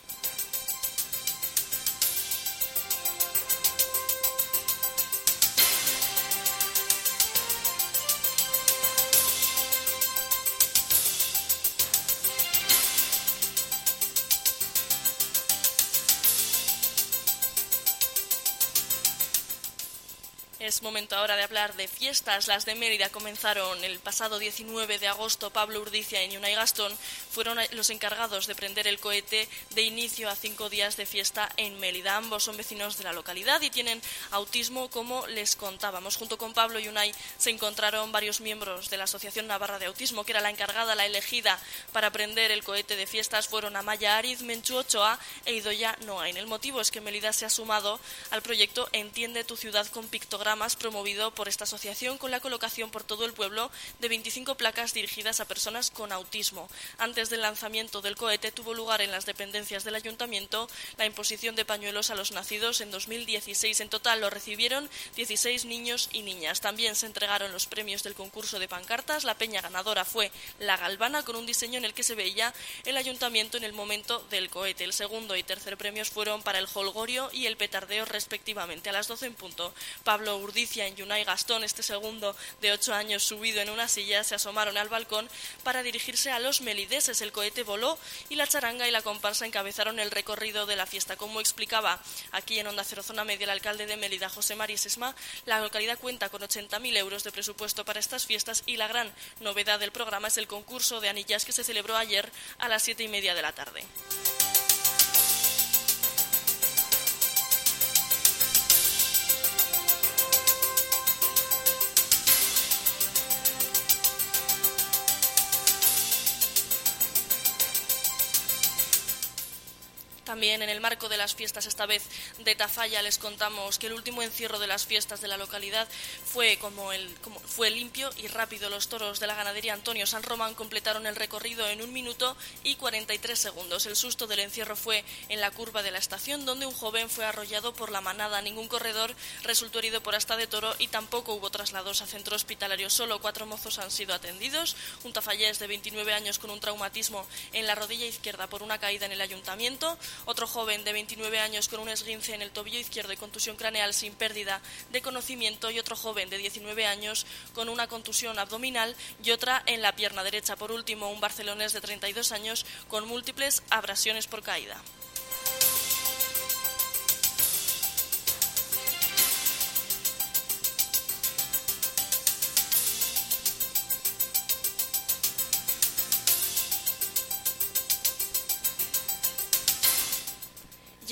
Es momento ahora de hablar de fiestas. Las de Mérida comenzaron el pasado diecinueve de agosto. Pablo Urdicia y Unai Gastón fueron los encargados de prender el cohete de inicio a cinco días de fiesta en Mérida. Ambos son vecinos de la localidad y tienen autismo, como les contábamos. Junto con Pablo y Unai se encontraron varios miembros de la Asociación Navarra de Autismo, que era la encargada, la elegida para prender el cohete de fiestas. Fueron Amaya Ariz, Menchu Ochoa e Idoia Noain. El motivo es que Mérida se ha sumado al proyecto Entiende tu ciudad con pictogramas, promovido por esta asociación, con la colocación por todo el pueblo de veinticinco placas dirigidas a personas con autismo. Antes del lanzamiento del cohete tuvo lugar en las dependencias del ayuntamiento la imposición de pañuelos a los nacidos en dos mil dieciséis. En total lo recibieron dieciséis niños y niñas. También se entregaron los premios del concurso de pancartas. La peña ganadora fue La Galvana, con un diseño en el que se veía el ayuntamiento en el momento del cohete. El segundo y tercer premios fueron para el jolgorio y el petardeo respectivamente. A las doce en punto, Pablo Urdicia y Unai Gastón, este segundo de ocho años subido en una silla, se asomaron al balcón para dirigirse a los melideses. El cohete voló y la charanga y la comparsa encabezaron el recorrido de la fiesta. Como explicaba aquí en Onda Cero Zona Media el alcalde de Mérida, José Mari Sesma, la localidad cuenta con ochenta mil euros de presupuesto para estas fiestas y la gran novedad del programa es el concurso de anillas que se celebró ayer a las siete y media de la tarde. También en el marco de las fiestas, esta vez de Tafalla, les contamos que el último encierro de las fiestas de la localidad fue como el como fue limpio y rápido. Los toros de la ganadería Antonio San Román completaron el recorrido en un minuto y cuarenta y tres segundos. El susto del encierro fue en la curva de la estación, donde un joven fue arrollado por la manada. Ningún corredor resultó herido por asta de toro y tampoco hubo traslados a centro hospitalario. Solo cuatro mozos han sido atendidos. Un tafallés de veintinueve años con un traumatismo en la rodilla izquierda por una caída en el ayuntamiento. Otro joven de veintinueve años con un esguince en el tobillo izquierdo y contusión craneal sin pérdida de conocimiento, y otro joven de diecinueve años con una contusión abdominal y otra en la pierna derecha. Por último, un barcelonés de treinta y dos años con múltiples abrasiones por caída.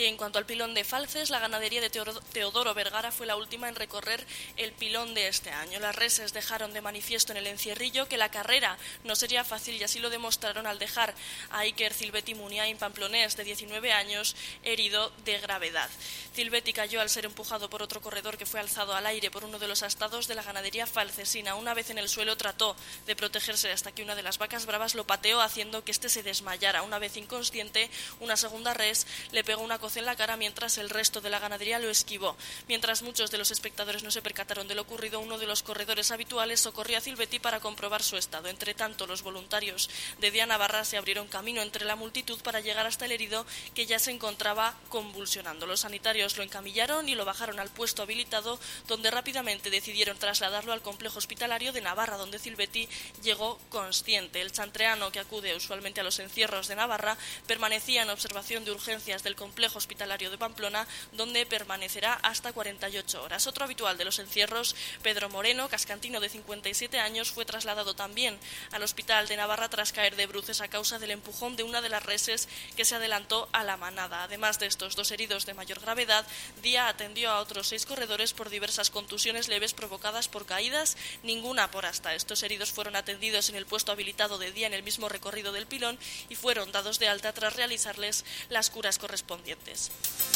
Y en cuanto al pilón de Falces, la ganadería de Teodoro Vergara fue la última en recorrer el pilón de este año. Las reses dejaron de manifiesto en el encierrillo que la carrera no sería fácil y así lo demostraron al dejar a Iker Zilbetti Muniain, pamplonés de diecinueve años, herido de gravedad. Zilbetti cayó al ser empujado por otro corredor que fue alzado al aire por uno de los astados de la ganadería falcesina. Una vez en el suelo trató de protegerse hasta que una de las vacas bravas lo pateó haciendo que éste se desmayara. Una vez inconsciente, una segunda res le pegó una coz en la cara mientras el resto de la ganadería lo esquivó. Mientras muchos de los espectadores no se percataron de lo ocurrido, uno de los corredores habituales socorrió a Zilbetti para comprobar su estado. Entre tanto, los voluntarios de Día Navarra se abrieron camino entre la multitud para llegar hasta el herido que ya se encontraba convulsionando. Los sanitarios lo encamillaron y lo bajaron al puesto habilitado, donde rápidamente decidieron trasladarlo al complejo hospitalario de Navarra, donde Zilbetti llegó consciente. El chantreano, que acude usualmente a los encierros de Navarra, permanecía en observación de urgencias del complejo hospitalario de Pamplona, donde permanecerá hasta cuarenta y ocho horas. Otro habitual de los encierros, Pedro Moreno, cascantino de cincuenta y siete años, fue trasladado también al hospital de Navarra tras caer de bruces a causa del empujón de una de las reses que se adelantó a la manada. Además de estos dos heridos de mayor gravedad, Día atendió a otros seis corredores por diversas contusiones leves provocadas por caídas, ninguna por asta. Estos heridos fueron atendidos en el puesto habilitado de Día en el mismo recorrido del pilón y fueron dados de alta tras realizarles las curas correspondientes.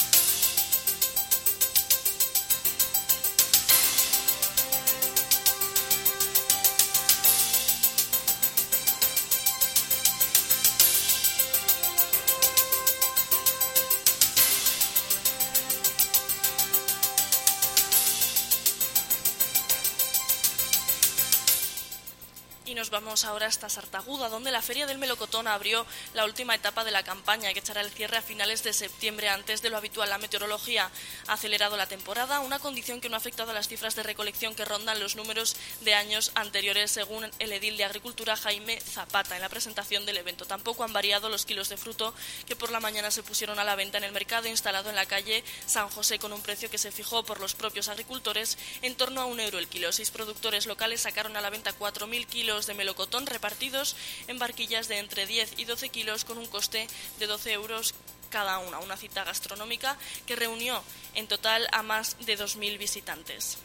Nos vamos ahora hasta Sartaguda, donde la Feria del Melocotón abrió la última etapa de la campaña que echará el cierre a finales de septiembre. Antes de lo habitual, la meteorología ha acelerado la temporada, una condición que no ha afectado a las cifras de recolección que rondan los números de años anteriores, según el edil de Agricultura Jaime Zapata en la presentación del evento. Tampoco han variado los kilos de fruto que por la mañana se pusieron a la venta en el mercado instalado en la calle San José, con un precio que se fijó por los propios agricultores en torno a un euro el kilo. Seis productores locales sacaron a la venta cuatro mil kilos de melocotón repartidos en barquillas de entre diez y doce kilos con un coste de doce euros cada una. Una cita gastronómica que reunió en total a más de dos mil visitantes.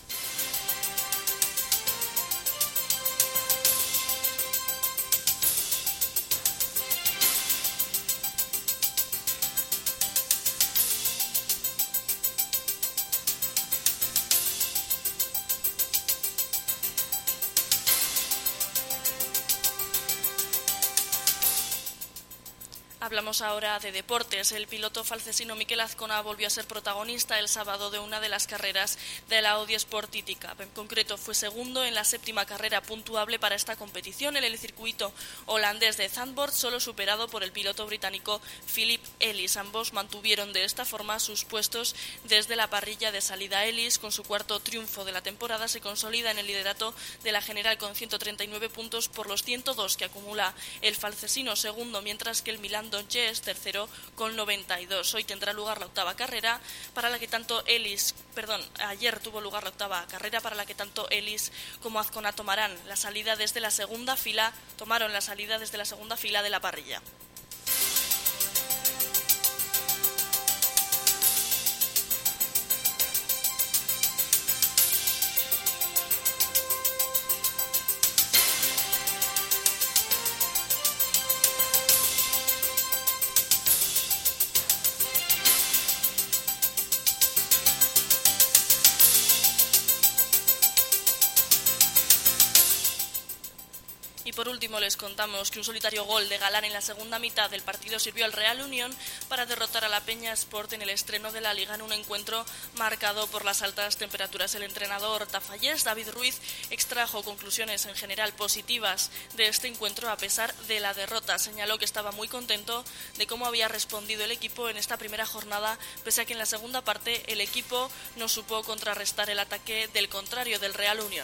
Hablamos ahora de deportes. El piloto falcesino Mikel Azcona volvió a ser protagonista el sábado de una de las carreras de la Audi Sport T T Cup. En concreto, fue segundo en la séptima carrera puntuable para esta competición en el circuito holandés de Zandvoort, solo superado por el piloto británico Philip Ellis. Ambos mantuvieron de esta forma sus puestos desde la parrilla de salida. Ellis, con su cuarto triunfo de la temporada, se consolida en el liderato de la general con ciento treinta y nueve puntos por los ciento dos que acumula el falcesino segundo, mientras que el Milan Donche es tercero con noventa y dos. Hoy tendrá lugar la octava carrera para la que tanto Ellis, perdón, ayer tuvo lugar la octava carrera para la que tanto Ellis como Azcona tomarán la salida desde la segunda fila, tomaron la salida desde la segunda fila de la parrilla. Y por último les contamos que un solitario gol de Galán en la segunda mitad del partido sirvió al Real Unión para derrotar a la Peña Sport en el estreno de la Liga en un encuentro marcado por las altas temperaturas. El entrenador tafallés, David Ruiz, extrajo conclusiones en general positivas de este encuentro a pesar de la derrota. Señaló que estaba muy contento de cómo había respondido el equipo en esta primera jornada, pese a que en la segunda parte el equipo no supo contrarrestar el ataque del contrario del Real Unión.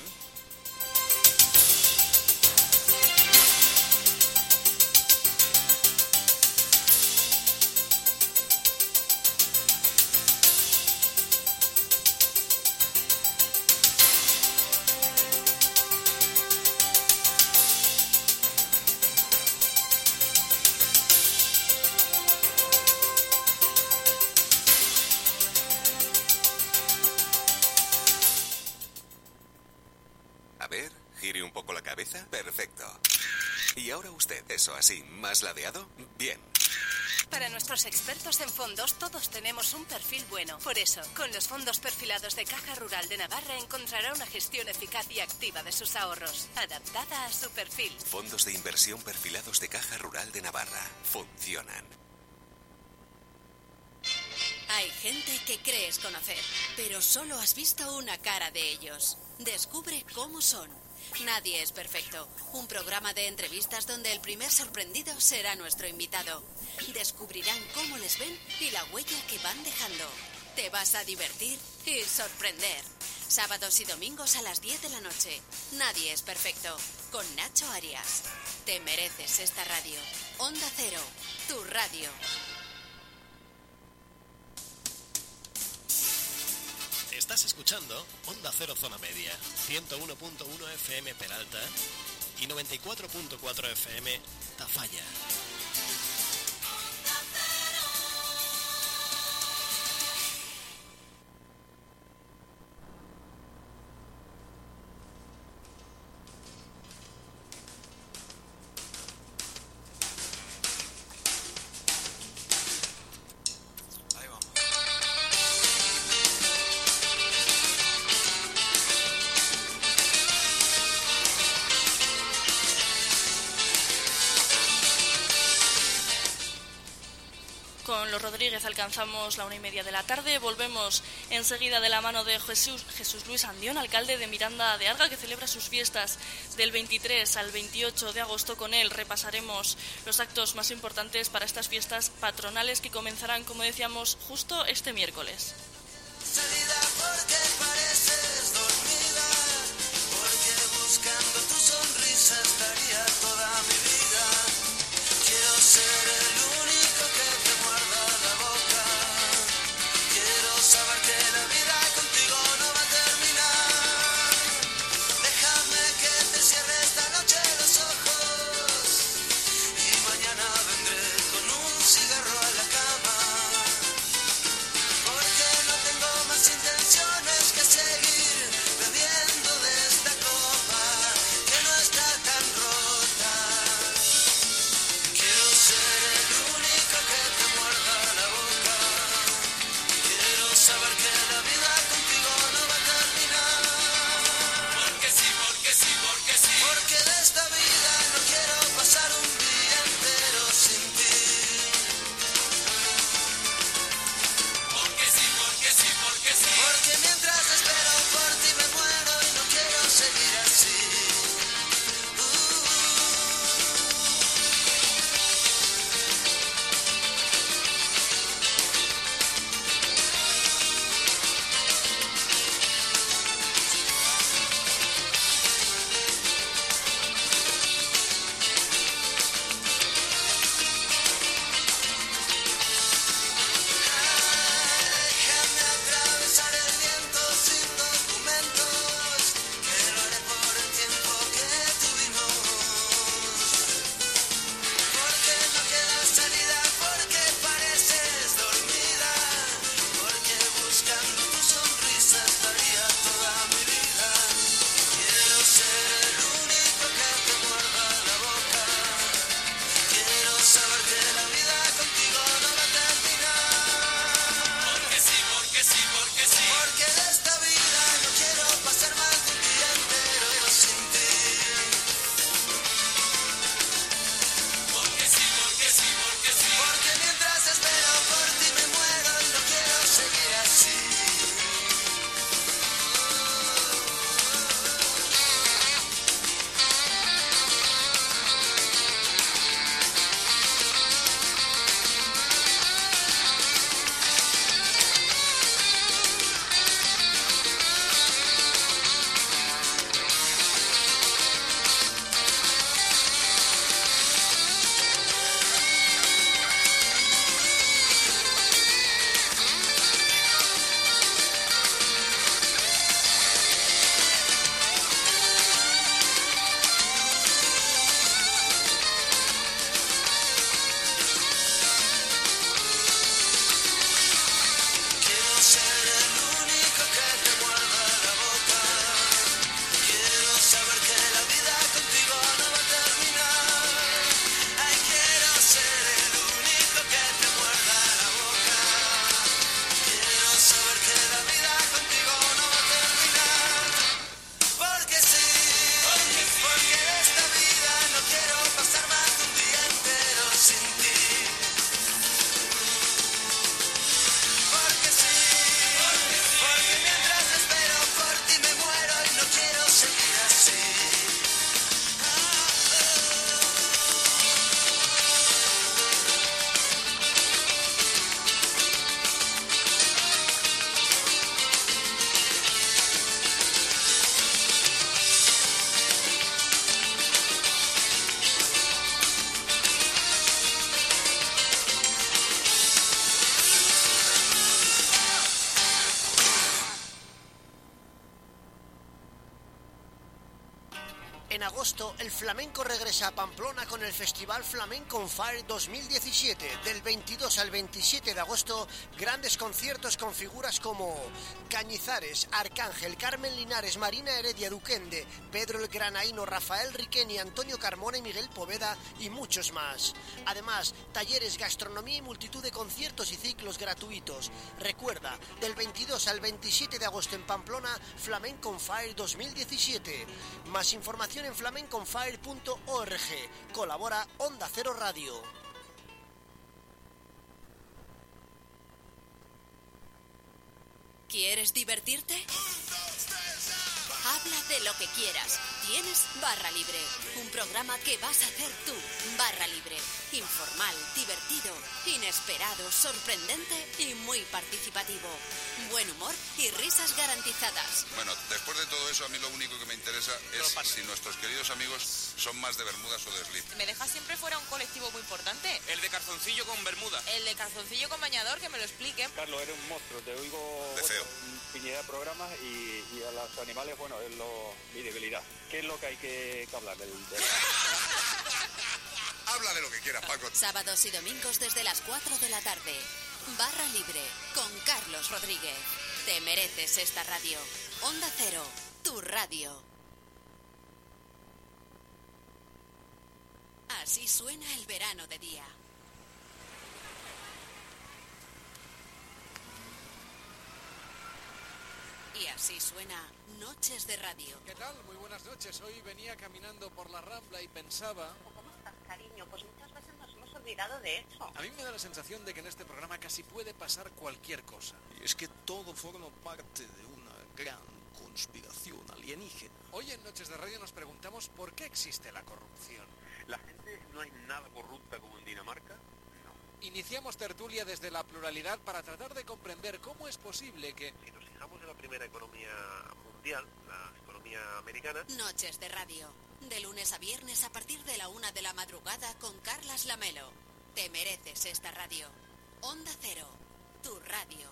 gire un poco la cabeza? Perfecto. ¿Y ahora usted, eso así, más ladeado? Bien. Para nuestros expertos en fondos, todos tenemos un perfil bueno. Por eso, con los fondos perfilados de Caja Rural de Navarra encontrará una gestión eficaz y activa de sus ahorros, adaptada a su perfil. Fondos de inversión perfilados de Caja Rural de Navarra. Funcionan. Hay gente que crees conocer, pero solo has visto una cara de ellos. Descubre cómo son. Nadie es perfecto. Un programa de entrevistas donde el primer sorprendido será nuestro invitado. Descubrirán cómo les ven y la huella que van dejando. Te vas a divertir y sorprender. Sábados y domingos a las diez de la noche. Nadie es perfecto. Con Nacho Arias. Te mereces esta radio. Onda Cero, tu radio. Estás escuchando Onda Cero Zona Media, ciento uno punto uno F M Peralta y noventa y cuatro punto cuatro F M Tafalla. Con los Rodríguez alcanzamos la una y media de la tarde. Volvemos enseguida de la mano de Jesús, Jesús Luis Andión, alcalde de Miranda de Arga, que celebra sus fiestas del veintitrés al veintiocho de agosto. Con él repasaremos los actos más importantes para estas fiestas patronales que comenzarán, como decíamos, justo este miércoles. Salida porque pareces dormida, porque buscando tu sonrisa estaría toda mi vida. Quiero ser el único que te muerda la boca. Quiero saber que la vida contigo no va a terminar. Déjame que te cierre esta noche los ojos y mañana vendré con un cigarro a la cama. Porque no tengo más interés En agosto, el flamenco regresa a Pamplona con el Festival Flamenco on Fire dos mil diecisiete. Del veintidós al veintisiete de agosto, grandes conciertos con figuras como Cañizares, Arcángel, Carmen Linares, Marina Heredia, Duquende, Pedro el Granaíno, Rafael Riqueni, Antonio Carmona y Miguel Poveda y muchos más. Además, talleres, gastronomía y multitud de conciertos y ciclos gratuitos. Recuerda, del veintidós al veintisiete de agosto en Pamplona, Flamenco on Fire dos mil diecisiete. Más información en flamenco on fire punto org. Colabora Onda Cero Radio. ¿Quieres divertirte? Habla de lo que quieras. Tienes Barra Libre, un programa que vas a hacer tú. Barra Libre, informal, divertido, inesperado, sorprendente y muy participativo. Buen humor y risas garantizadas. Bueno, después de todo eso, a mí lo único que me interesa es si nuestros queridos amigos son más de bermudas o de slip. Me deja siempre fuera un colectivo muy importante. El de calzoncillo con bermuda. El de calzoncillo con bañador, que me lo expliquen. Carlos, eres un monstruo, te oigo de feo. Bueno, infinidad de programas y, y a los animales, bueno, es lo, mi debilidad. ¿Qué es lo que hay que, que hablar? Del, del... Habla de lo que quieras, Paco. Sábados y domingos desde las cuatro de la tarde. Barra Libre con Carlos Rodríguez. Te mereces esta radio. Onda Cero, tu radio. Así suena el verano de día. Y así suena Noches de Radio. ¿Qué tal? Muy buenas noches. Hoy venía caminando por la Rambla y pensaba... ¿Cómo estás, cariño? Pues muchas veces nos hemos olvidado de eso. A mí me da la sensación de que en este programa casi puede pasar cualquier cosa. Y es que todo forma parte de una gran conspiración alienígena. Hoy en Noches de Radio nos preguntamos por qué existe la corrupción. ¿La gente no es nada corrupta como en Dinamarca? Iniciamos tertulia desde la pluralidad para tratar de comprender cómo es posible que... Si nos fijamos en la primera economía mundial, la economía americana... Noches de Radio, de lunes a viernes a partir de la una de la madrugada con Carlas Lamelo. Te mereces esta radio. Onda Cero, tu radio.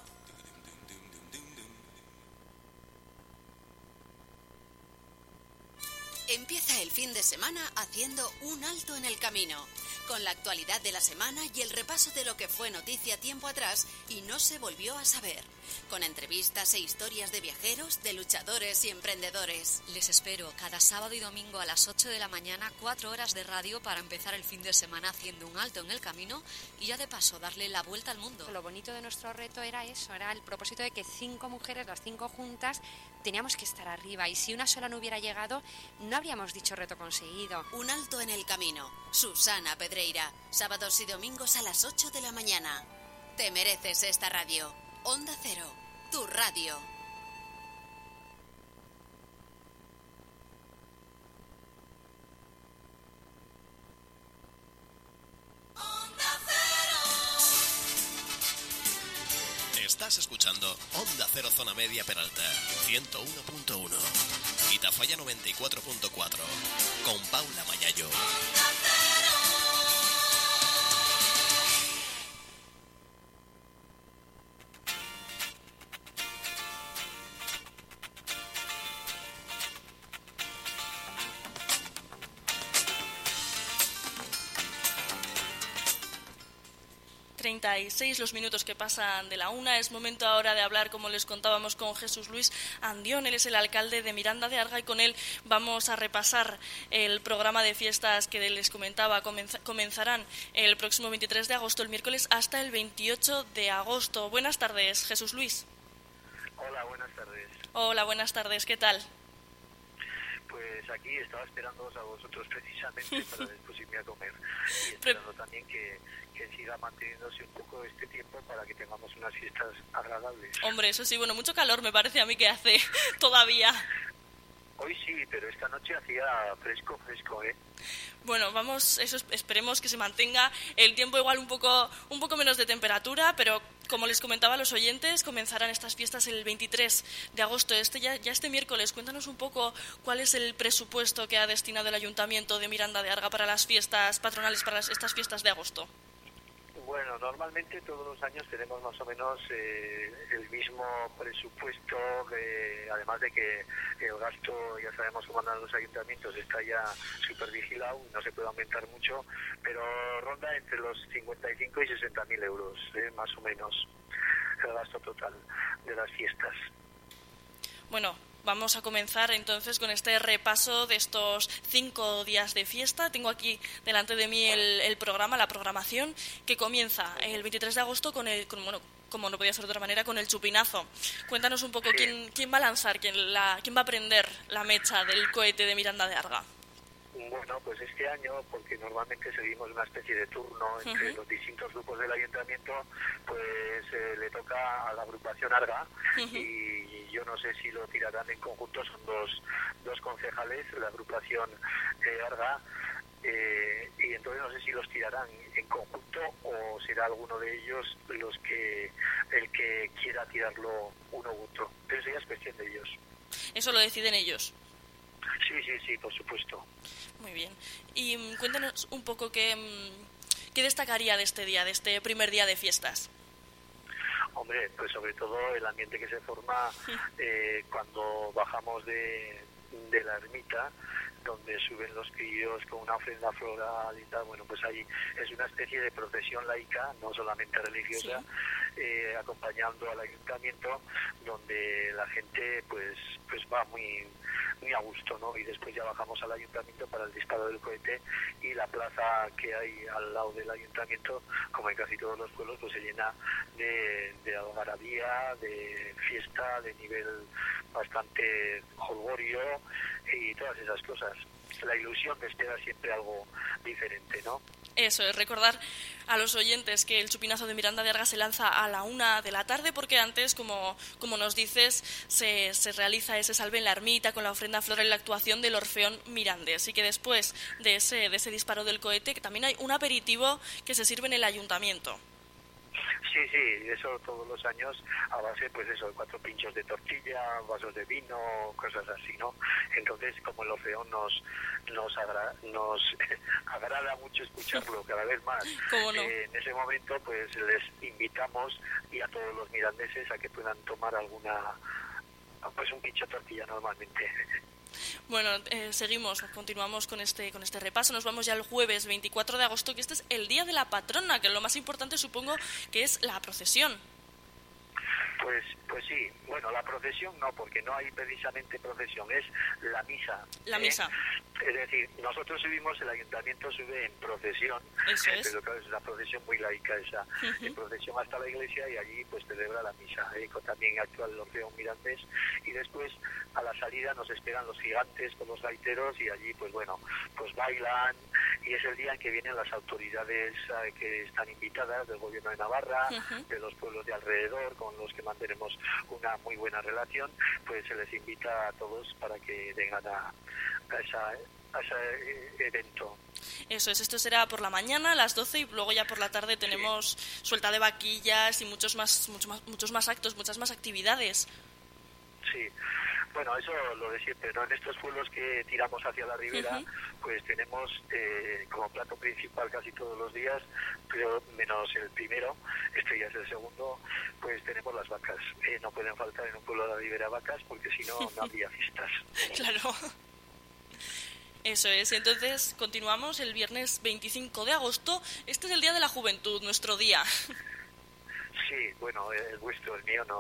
Empieza el fin de semana haciendo un alto en el camino, con la actualidad de la semana y el repaso de lo que fue noticia tiempo atrás y no se volvió a saber, con entrevistas e historias de viajeros, de luchadores y emprendedores. Les espero cada sábado y domingo a las ocho de la mañana, cuatro horas de radio para empezar el fin de semana haciendo un alto en el camino y ya de paso darle la vuelta al mundo. Lo bonito de nuestro reto era eso, era el propósito de que cinco mujeres, las cinco juntas, teníamos que estar arriba y si una sola no hubiera llegado, no habríamos dicho reto conseguido. Un alto en el camino. Susana Pedreira, sábados y domingos a las ocho de la mañana. Te mereces esta radio. Onda Cero, tu radio. Onda Cero. Estás escuchando Onda Cero Zona Media Peralta, ciento uno punto uno. Y Tafalla noventa y cuatro punto cuatro, con Paula Mayayo. treinta y seis los minutos que pasan de la una. Es momento ahora de hablar, como les contábamos, con Jesús Luis Andión. Él es el alcalde de Miranda de Arga y con él vamos a repasar el programa de fiestas que les comentaba. Comenz- comenzarán el próximo veintitrés de agosto, el miércoles, hasta el veintiocho de agosto. Buenas tardes, Jesús Luis. Hola, buenas tardes. Hola, buenas tardes. ¿Qué tal? Pues aquí estaba esperándoos a vosotros precisamente para después irme a comer y esperando también que, que siga manteniéndose un poco este tiempo para que tengamos unas fiestas agradables. Hombre, eso sí, bueno, mucho calor me parece a mí que hace todavía. Hoy sí, pero esta noche hacía fresco, fresco, ¿eh? Bueno, vamos, eso esperemos que se mantenga el tiempo igual un poco un poco menos de temperatura, pero como les comentaba a los oyentes, comenzarán estas fiestas el veintitrés de agosto, este ya, ya este miércoles. Cuéntanos un poco cuál es el presupuesto que ha destinado el Ayuntamiento de Miranda de Arga para las fiestas patronales, para las, estas fiestas de agosto. Bueno, normalmente todos los años tenemos más o menos eh, el mismo presupuesto de además de que el gasto, ya sabemos cómo andan los ayuntamientos, está ya súper vigilado, no se puede aumentar mucho, pero ronda entre los cincuenta y cinco y sesenta mil euros, ¿eh? Más o menos, el gasto total de las fiestas. Bueno, vamos a comenzar entonces con este repaso de estos cinco días de fiesta. Tengo aquí delante de mí el, el programa, la programación, que comienza el veintitrés de agosto con el, con, bueno, como no podía ser de otra manera, con el chupinazo. Cuéntanos un poco, sí. quién, quién va a lanzar, quién, la, quién va a prender la mecha del cohete de Miranda de Arga. Bueno, pues este año, porque normalmente seguimos una especie de turno entre uh-huh. los distintos grupos del ayuntamiento, pues eh, le toca a la agrupación Arga uh-huh. y yo no sé si lo tirarán en conjunto, son dos, dos concejales, la agrupación eh, Arga, eh, y entonces no sé si los tirarán en conjunto o será alguno de ellos los que el que quiera tirarlo uno u otro, pero eso ya es cuestión de ellos. Eso lo deciden ellos. Sí, sí, sí, por supuesto. Muy bien. Y um, cuéntanos un poco qué, um, qué destacaría de este día, de este primer día de fiestas. Hombre, pues sobre todo el ambiente que se forma eh, cuando bajamos de, de la ermita, donde suben los críos con una ofrenda floral y tal. Bueno, pues ahí es una especie de procesión laica, no solamente religiosa, sí. eh, acompañando al ayuntamiento, donde la gente pues pues va muy muy a gusto, ¿no? Y después ya bajamos al ayuntamiento para el disparo del cohete, y la plaza que hay al lado del ayuntamiento, como en casi todos los pueblos, pues se llena de, de algarabía, de fiesta, de nivel bastante jolgorio y todas esas cosas. La ilusión de esperar siempre algo diferente, ¿no? Eso es, recordar a los oyentes que el chupinazo de Miranda de Arga se lanza a la una de la tarde, porque antes, como, como nos dices, se, se realiza ese salve en la ermita con la ofrenda floral y la actuación del Orfeón Mirandés, y que después de ese, de ese disparo del cohete, que también hay un aperitivo que se sirve en el ayuntamiento. Sí, sí, eso todos los años a base, pues eso, cuatro pinchos de tortilla, vasos de vino, cosas así, ¿no? Entonces, como el Orfeón nos nos, agra, nos agrada mucho escucharlo cada vez más, ¿Cómo no? eh, en ese momento, pues les invitamos y a todos los mirandeses a que puedan tomar alguna, pues un pincho de tortilla normalmente. Bueno, eh, seguimos, continuamos con este con este repaso. Nos vamos ya el jueves veinticuatro de agosto, que este es el día de la patrona, que lo más importante supongo que es la procesión. Pues pues sí, bueno, la procesión no, porque no hay precisamente procesión, es la misa. La ¿eh? misa. Es decir, nosotros subimos, el ayuntamiento sube en procesión, Eso es. pero claro, es una procesión muy laica esa, uh-huh. en procesión hasta la iglesia, y allí pues celebra la misa, ¿eh? Con también actúa el Orfeón Mirandés, y después a la salida nos esperan los gigantes con los gaiteros, y allí pues bueno, pues bailan, y es el día en que vienen las autoridades eh, que están invitadas del gobierno de Navarra, uh-huh. de los pueblos de alrededor, con los que mantenemos una muy buena relación, pues se les invita a todos para que vengan a, a, esa, a ese evento. Eso es, esto será por la mañana a las doce, y luego ya por la tarde tenemos sí. suelta de vaquillas y muchos más, muchos más muchos más actos, muchas más actividades. Sí. Bueno, eso lo de siempre, ¿no? En estos pueblos que tiramos hacia la ribera, uh-huh. pues tenemos eh, como plato principal casi todos los días, pero menos el primero, este ya es el segundo, pues tenemos las vacas. Eh, no pueden faltar en un pueblo de la ribera vacas, porque si no, no habría fiestas. Claro. Eso es, entonces continuamos el viernes veinticinco de agosto. Este es el Día de la Juventud, nuestro día. Sí, bueno, el vuestro, el mío no.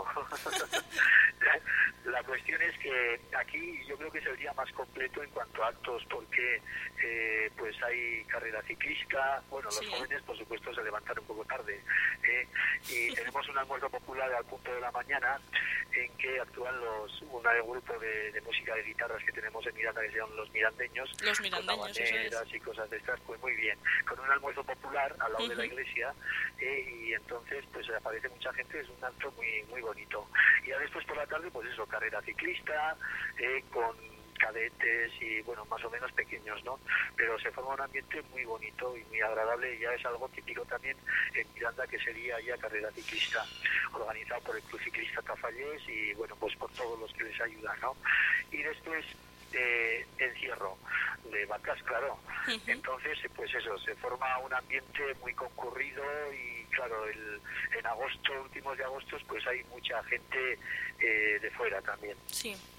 La cuestión es que aquí yo creo que es el día más completo en cuanto a actos, porque eh, pues hay carrera ciclista, bueno, los sí. jóvenes por supuesto se levantan un poco tarde, eh, y tenemos un almuerzo popular al punto de la mañana en que actúan los una del grupo de, de música de guitarras que tenemos en Miranda, que se llaman los mirandeños, los mirandeños, con habaneras y cosas de estas, pues muy bien, con un almuerzo popular al lado uh-huh. de la iglesia, eh, y entonces pues aparece mucha gente, es un acto muy muy bonito. Y ya después por la tarde, pues eso, carrera ciclista, eh, con cadetes y bueno, más o menos pequeños, ¿no? Pero se forma un ambiente muy bonito y muy agradable, y ya es algo típico también en Miranda, que sería ya carrera ciclista, organizado por el Club Ciclista Tafallés y bueno, pues por todos los que les ayudan, ¿no? Y después eh, encierro de vacas, claro. Uh-huh. Entonces, pues eso, se forma un ambiente muy concurrido, y claro, el, en agosto, últimos de agosto, pues hay mucha gente eh, de fuera también. Sí.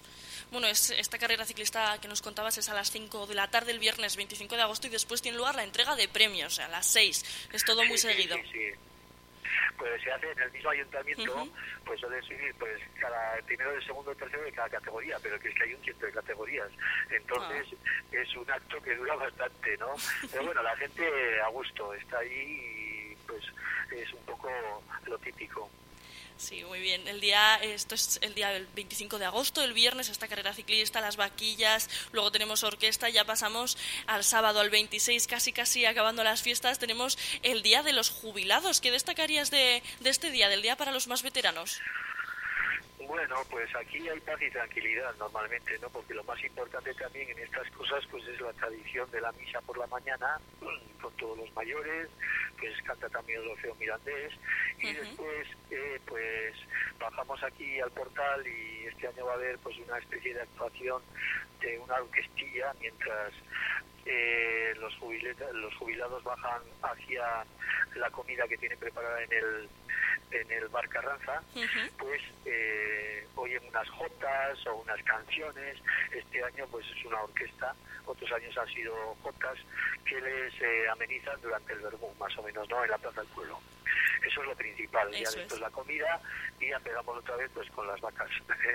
Bueno, es esta carrera ciclista que nos contabas es a las cinco de la tarde el viernes veinticinco de agosto y después tiene lugar la entrega de premios, a las seis. Es todo muy sí, seguido. Sí, sí, sí. Pues se hace en el mismo ayuntamiento, uh-huh. pues suele subir pues cada primero, de segundo, tercero de cada categoría, pero que es que hay un ciento de categorías. Entonces ah. es un acto que dura bastante, ¿no? Pero bueno, la gente a gusto está ahí y pues es un poco lo típico. Sí, muy bien. El día, esto es el día del veinticinco de agosto, el viernes, esta carrera ciclista, las vaquillas, luego tenemos orquesta, ya pasamos al sábado, al veintiséis, casi casi acabando las fiestas, tenemos el día de los jubilados. ¿Qué destacarías de, de este día, del día para los más veteranos? Bueno, pues aquí hay paz y tranquilidad normalmente, ¿no? Porque lo más importante también en estas cosas pues es la tradición de la misa por la mañana con todos los mayores, pues canta también el Orfeo Mirandés y uh-huh. después eh, pues bajamos aquí al portal y este año va a haber pues una especie de actuación de una orquestilla mientras eh, los, jubileta, los jubilados bajan hacia la comida que tienen preparada en el en el bar Carranza, uh-huh. pues eh, oyen unas jotas o unas canciones. Este año pues es una orquesta, otros años han sido jotas que les eh, amenizan durante el vermú, más o menos, ¿no? En la Plaza del Pueblo. Eso es lo principal. Eso ya después es. La comida y ya pegamos otra vez pues con las vacas.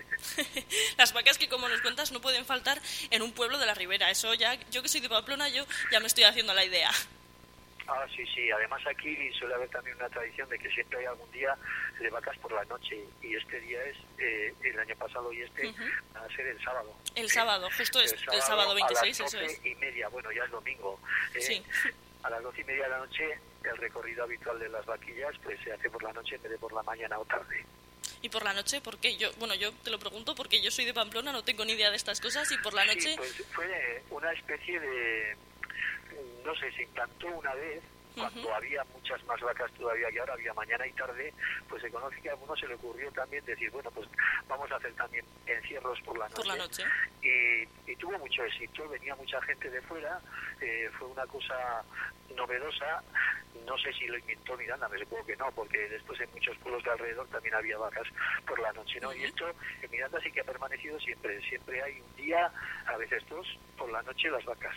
Las vacas que, como nos cuentas, no pueden faltar en un pueblo de la Ribera. Eso ya, yo que soy de Pamplona, yo ya me estoy haciendo la idea. Ah, sí, sí. Además aquí suele haber también una tradición de que siempre hay algún día de vacas por la noche y este día es, eh, el año pasado y este, uh-huh. va a ser el sábado. El sí. sábado, justo el es sábado, el sábado veintiséis, a las doce eso es. y media, bueno, ya es domingo. Eh, sí. A las doce y media de la noche el recorrido habitual de las vaquillas pues se hace por la noche en vez de por la mañana o tarde. ¿Y por la noche? ¿Por qué? Yo, bueno, yo te lo pregunto porque yo soy de Pamplona, no tengo ni idea de estas cosas y por la noche... Sí, pues fue una especie de... no sé, se implantó una vez cuando uh-huh. había muchas más vacas todavía que ahora, había mañana y tarde, pues se conoce que a algunos se le ocurrió también decir, bueno, pues vamos a hacer también encierros por la noche. Por la noche. Y, y tuvo mucho éxito, venía mucha gente de fuera, eh, fue una cosa novedosa, no sé si lo inventó Miranda, me supongo que no, porque después en muchos pueblos de alrededor también había vacas por la noche, ¿no? Uh-huh. Y esto en Miranda sí que ha permanecido siempre, siempre hay un día, a veces dos, por la noche las vacas.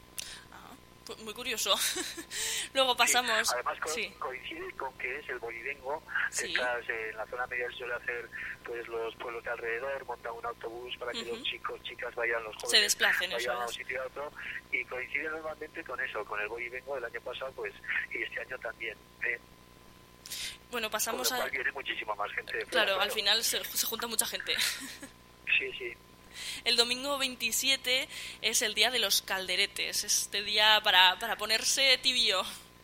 Muy curioso. Luego pasamos... Sí, además co- sí. coincide con que es el bolivengo. Sí. Estás, eh, en la zona media se suele hacer pues los pueblos de alrededor, montan un autobús para que uh-huh. los chicos, chicas vayan, los jóvenes se desplacen, vayan eso a un es. sitio a otro, y coincide normalmente con eso, con el bolivengo del año pasado pues y este año también. ¿eh? Bueno, pasamos con lo cual a... viene muchísima más gente. Claro, claro, al final se, se junta mucha gente. Sí, sí. El domingo veintisiete es el día de los calderetes, este día para, para ponerse tibio.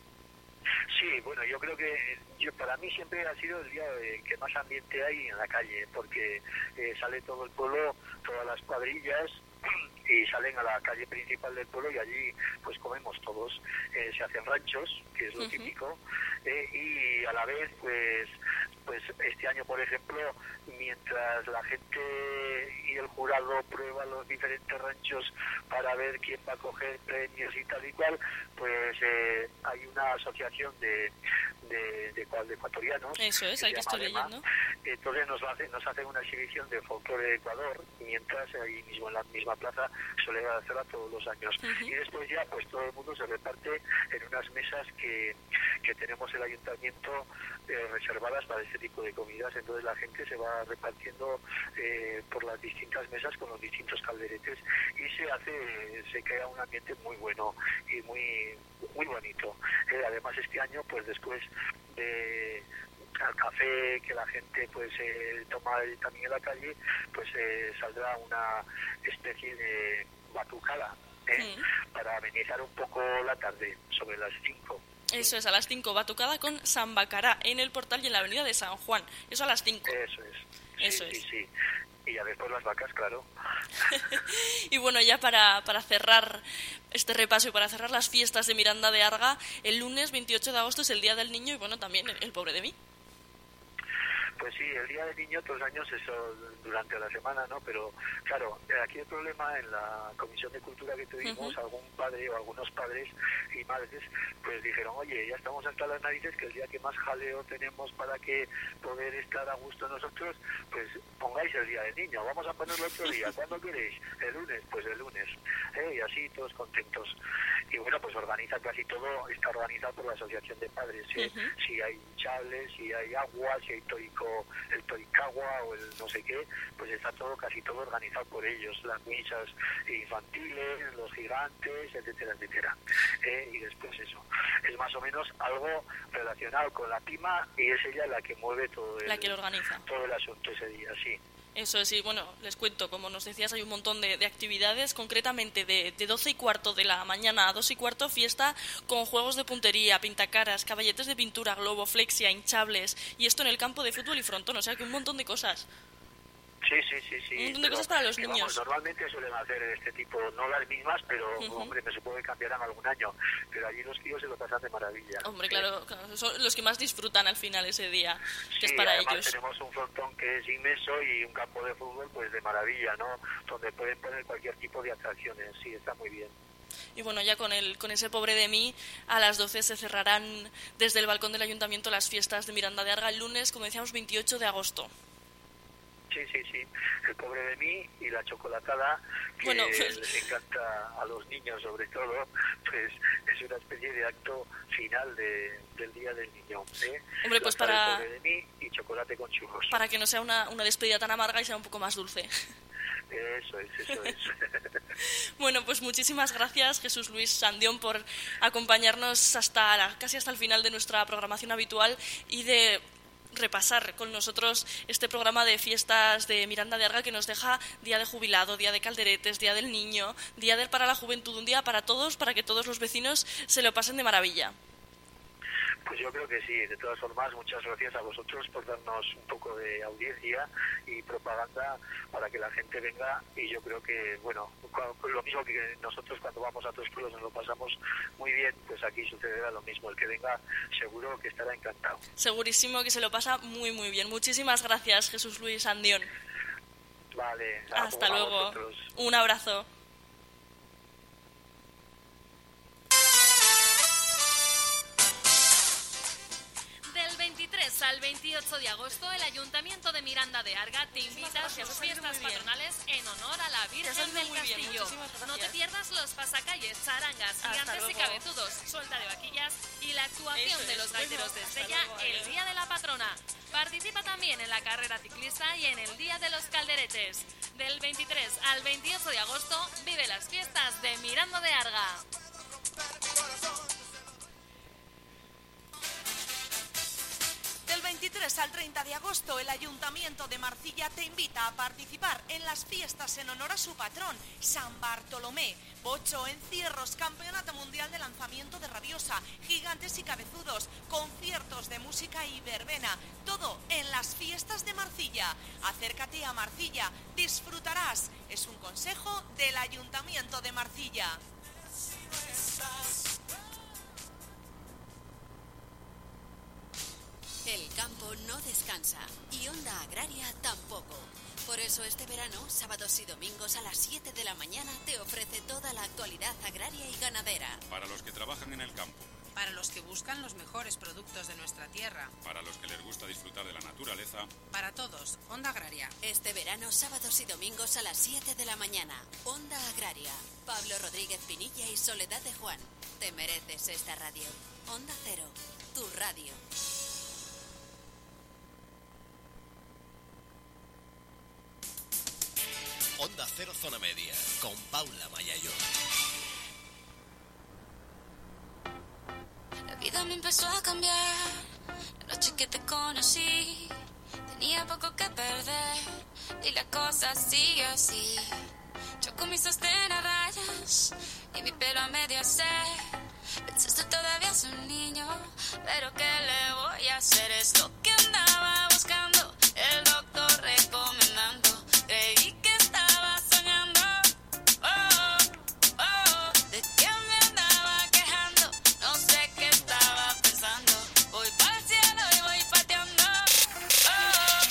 Sí, bueno, yo creo que yo, para mí siempre ha sido el día de, que más ambiente hay en la calle, porque eh, sale todo el pueblo, todas las cuadrillas, y salen a la calle principal del pueblo y allí pues comemos todos. Eh, se hacen ranchos, que es lo uh-huh. típico, eh, y a la vez pues pues este año, por ejemplo, mientras la gente y el jurado prueban los diferentes ranchos para ver quién va a coger premios y tal y cual, pues eh, hay una asociación de de, de, de ecuatorianos. Eso es, hay que estar leyendo. Entonces nos hacen, nos hacen una exhibición de folclore de Ecuador, mientras ahí mismo en la misma plaza suele hacerla todos los años. Uh-huh. Y después ya pues todo el mundo se reparte en unas mesas que, que tenemos el ayuntamiento eh, reservadas para este tipo de comidas. Entonces la gente se va repartiendo eh, por las distintas mesas con los distintos calderetes y se hace, se crea un ambiente muy bueno y muy muy bonito. Eh, además este año pues después de al café que la gente pues eh, toma también en la calle, pues eh, saldrá una especie de batucada ¿eh? sí. para amenizar un poco la tarde, sobre las cinco. Eso es, a las cinco, batucada con Sambacará en el portal y en la avenida de San Juan. Eso a las cinco. Eso es. Sí, Eso sí, es. sí. Y ya después las vacas, claro. Y bueno, ya para, para cerrar este repaso y para cerrar las fiestas de Miranda de Arga, el lunes veintiocho de agosto es el Día del Niño y bueno, también el, el pobre de mí. Pues sí, el Día del Niño todos los años, eso durante la semana, ¿no? Pero claro, aquí el problema en la Comisión de Cultura que tuvimos, uh-huh. algún padre o algunos padres y madres, pues dijeron, oye, ya estamos hasta las narices, que el día que más jaleo tenemos para que poder estar a gusto nosotros, pues pongáis el Día del Niño, vamos a ponerlo otro día, ¿cuándo queréis? El lunes, pues el lunes, ¿eh? Y así todos contentos. Y bueno, pues organiza casi todo, está organizado por la Asociación de Padres, ¿eh? Uh-huh. Si hay hinchables, si hay agua, si hay torico, el toricagua o el no sé qué, pues está todo, casi todo organizado por ellos, las misas infantiles, los gigantes, etcétera, etcétera. ¿Eh? Y después eso, es más o menos algo relacionado con la Pima y es ella la que mueve todo el, la que lo organiza. todo el asunto ese día, sí. Eso es, y bueno, les cuento, como nos decías, hay un montón de, de actividades, concretamente de, de doce y cuarto de la mañana a dos y cuarto, fiesta con juegos de puntería, pintacaras, caballetes de pintura, globo, flexia, hinchables, y esto en el campo de fútbol y frontón, o sea que un montón de cosas. Sí, sí, sí, sí. Un montón de cosas para los niños. Vamos, normalmente suelen hacer este tipo, no las mismas, pero uh-huh. hombre, me supongo que cambiarán algún año. Pero allí los tíos se lo pasan de maravilla. Hombre, claro, claro, son los que más disfrutan al final ese día, que sí, es para además ellos. Tenemos un frontón que es inmenso y un campo de fútbol, pues de maravilla, ¿no? Donde pueden poner cualquier tipo de atracciones. Sí, está muy bien. Y bueno, ya con el con ese pobre de mí, a las doce se cerrarán desde el balcón del ayuntamiento las fiestas de Miranda de Arga el lunes, como decíamos, veintiocho de agosto. Sí, sí, sí. El pobre de mí y la chocolatada, que bueno, pues... les encanta a los niños sobre todo, pues es una especie de acto final de, del Día del Niño. ¿eh? Hombre, pues para... El pobre de mí y chocolate con churros. Para que no sea una, una despedida tan amarga y sea un poco más dulce. Eso es, eso es. Bueno, pues muchísimas gracias, Jesús Luis Sandión, por acompañarnos hasta la, casi hasta el final de nuestra programación habitual y de repasar con nosotros este programa de fiestas de Miranda de Arga que nos deja día de jubilado, día de calderetes, día del niño, día del para la juventud, un día para todos, para que todos los vecinos se lo pasen de maravilla. Pues yo creo que sí, de todas formas, muchas gracias a vosotros por darnos un poco de audiencia y propaganda para que la gente venga, y yo creo que, bueno, lo mismo que nosotros cuando vamos a otros pueblos nos lo pasamos muy bien, pues aquí sucederá lo mismo, el que venga seguro que estará encantado. Segurísimo que se lo pasa muy muy bien. Muchísimas gracias, Jesús Luis Sandión. Vale, hasta luego. Vosotros. Un abrazo. Al veintiocho de agosto, el Ayuntamiento de Miranda de Arga te invita a sus fiestas patronales en honor a la Virgen del Castillo. No te pierdas los pasacalles, charangas, gigantes y cabezudos, suelta de vaquillas y la actuación de los gaiteros de Estrella el Día de la Patrona. Participa también en la carrera ciclista y en el Día de los Calderetes. Del veintitrés al veintiocho de agosto, vive las fiestas de Miranda de Arga. Del veintitrés al treinta de agosto, el Ayuntamiento de Marcilla te invita a participar en las fiestas en honor a su patrón, San Bartolomé. Bocho, encierros, campeonato mundial de lanzamiento de rabiosa, gigantes y cabezudos, conciertos de música y verbena. Todo en las fiestas de Marcilla. Acércate a Marcilla, disfrutarás. Es un consejo del Ayuntamiento de Marcilla. El campo no descansa y Onda Agraria tampoco. Por eso este verano, sábados y domingos a las siete de la mañana te ofrece toda la actualidad agraria y ganadera. Para los que trabajan en el campo. Para los que buscan los mejores productos de nuestra tierra. Para los que les gusta disfrutar de la naturaleza. Para todos, Onda Agraria. Este verano, sábados y domingos a las siete de la mañana. Onda Agraria. Pablo Rodríguez Pinilla y Soledad de Juan. Te mereces esta radio. Onda Cero, tu radio. Onda Cero Zona Media, con Paula Mayayo. La vida me empezó a cambiar. La noche que te conocí, tenía poco que perder y la cosa sigue así. Yo con mi sostén a rayas y mi pelo a medio hacer. Pensaste todavía es un niño, pero ¿qué le voy a hacer? Es lo que andaba buscando, el doctor recomendando. Creí que estaba soñando, oh, oh, de que me andaba quejando. No sé qué estaba pensando. Voy para el cielo y voy pateando, oh.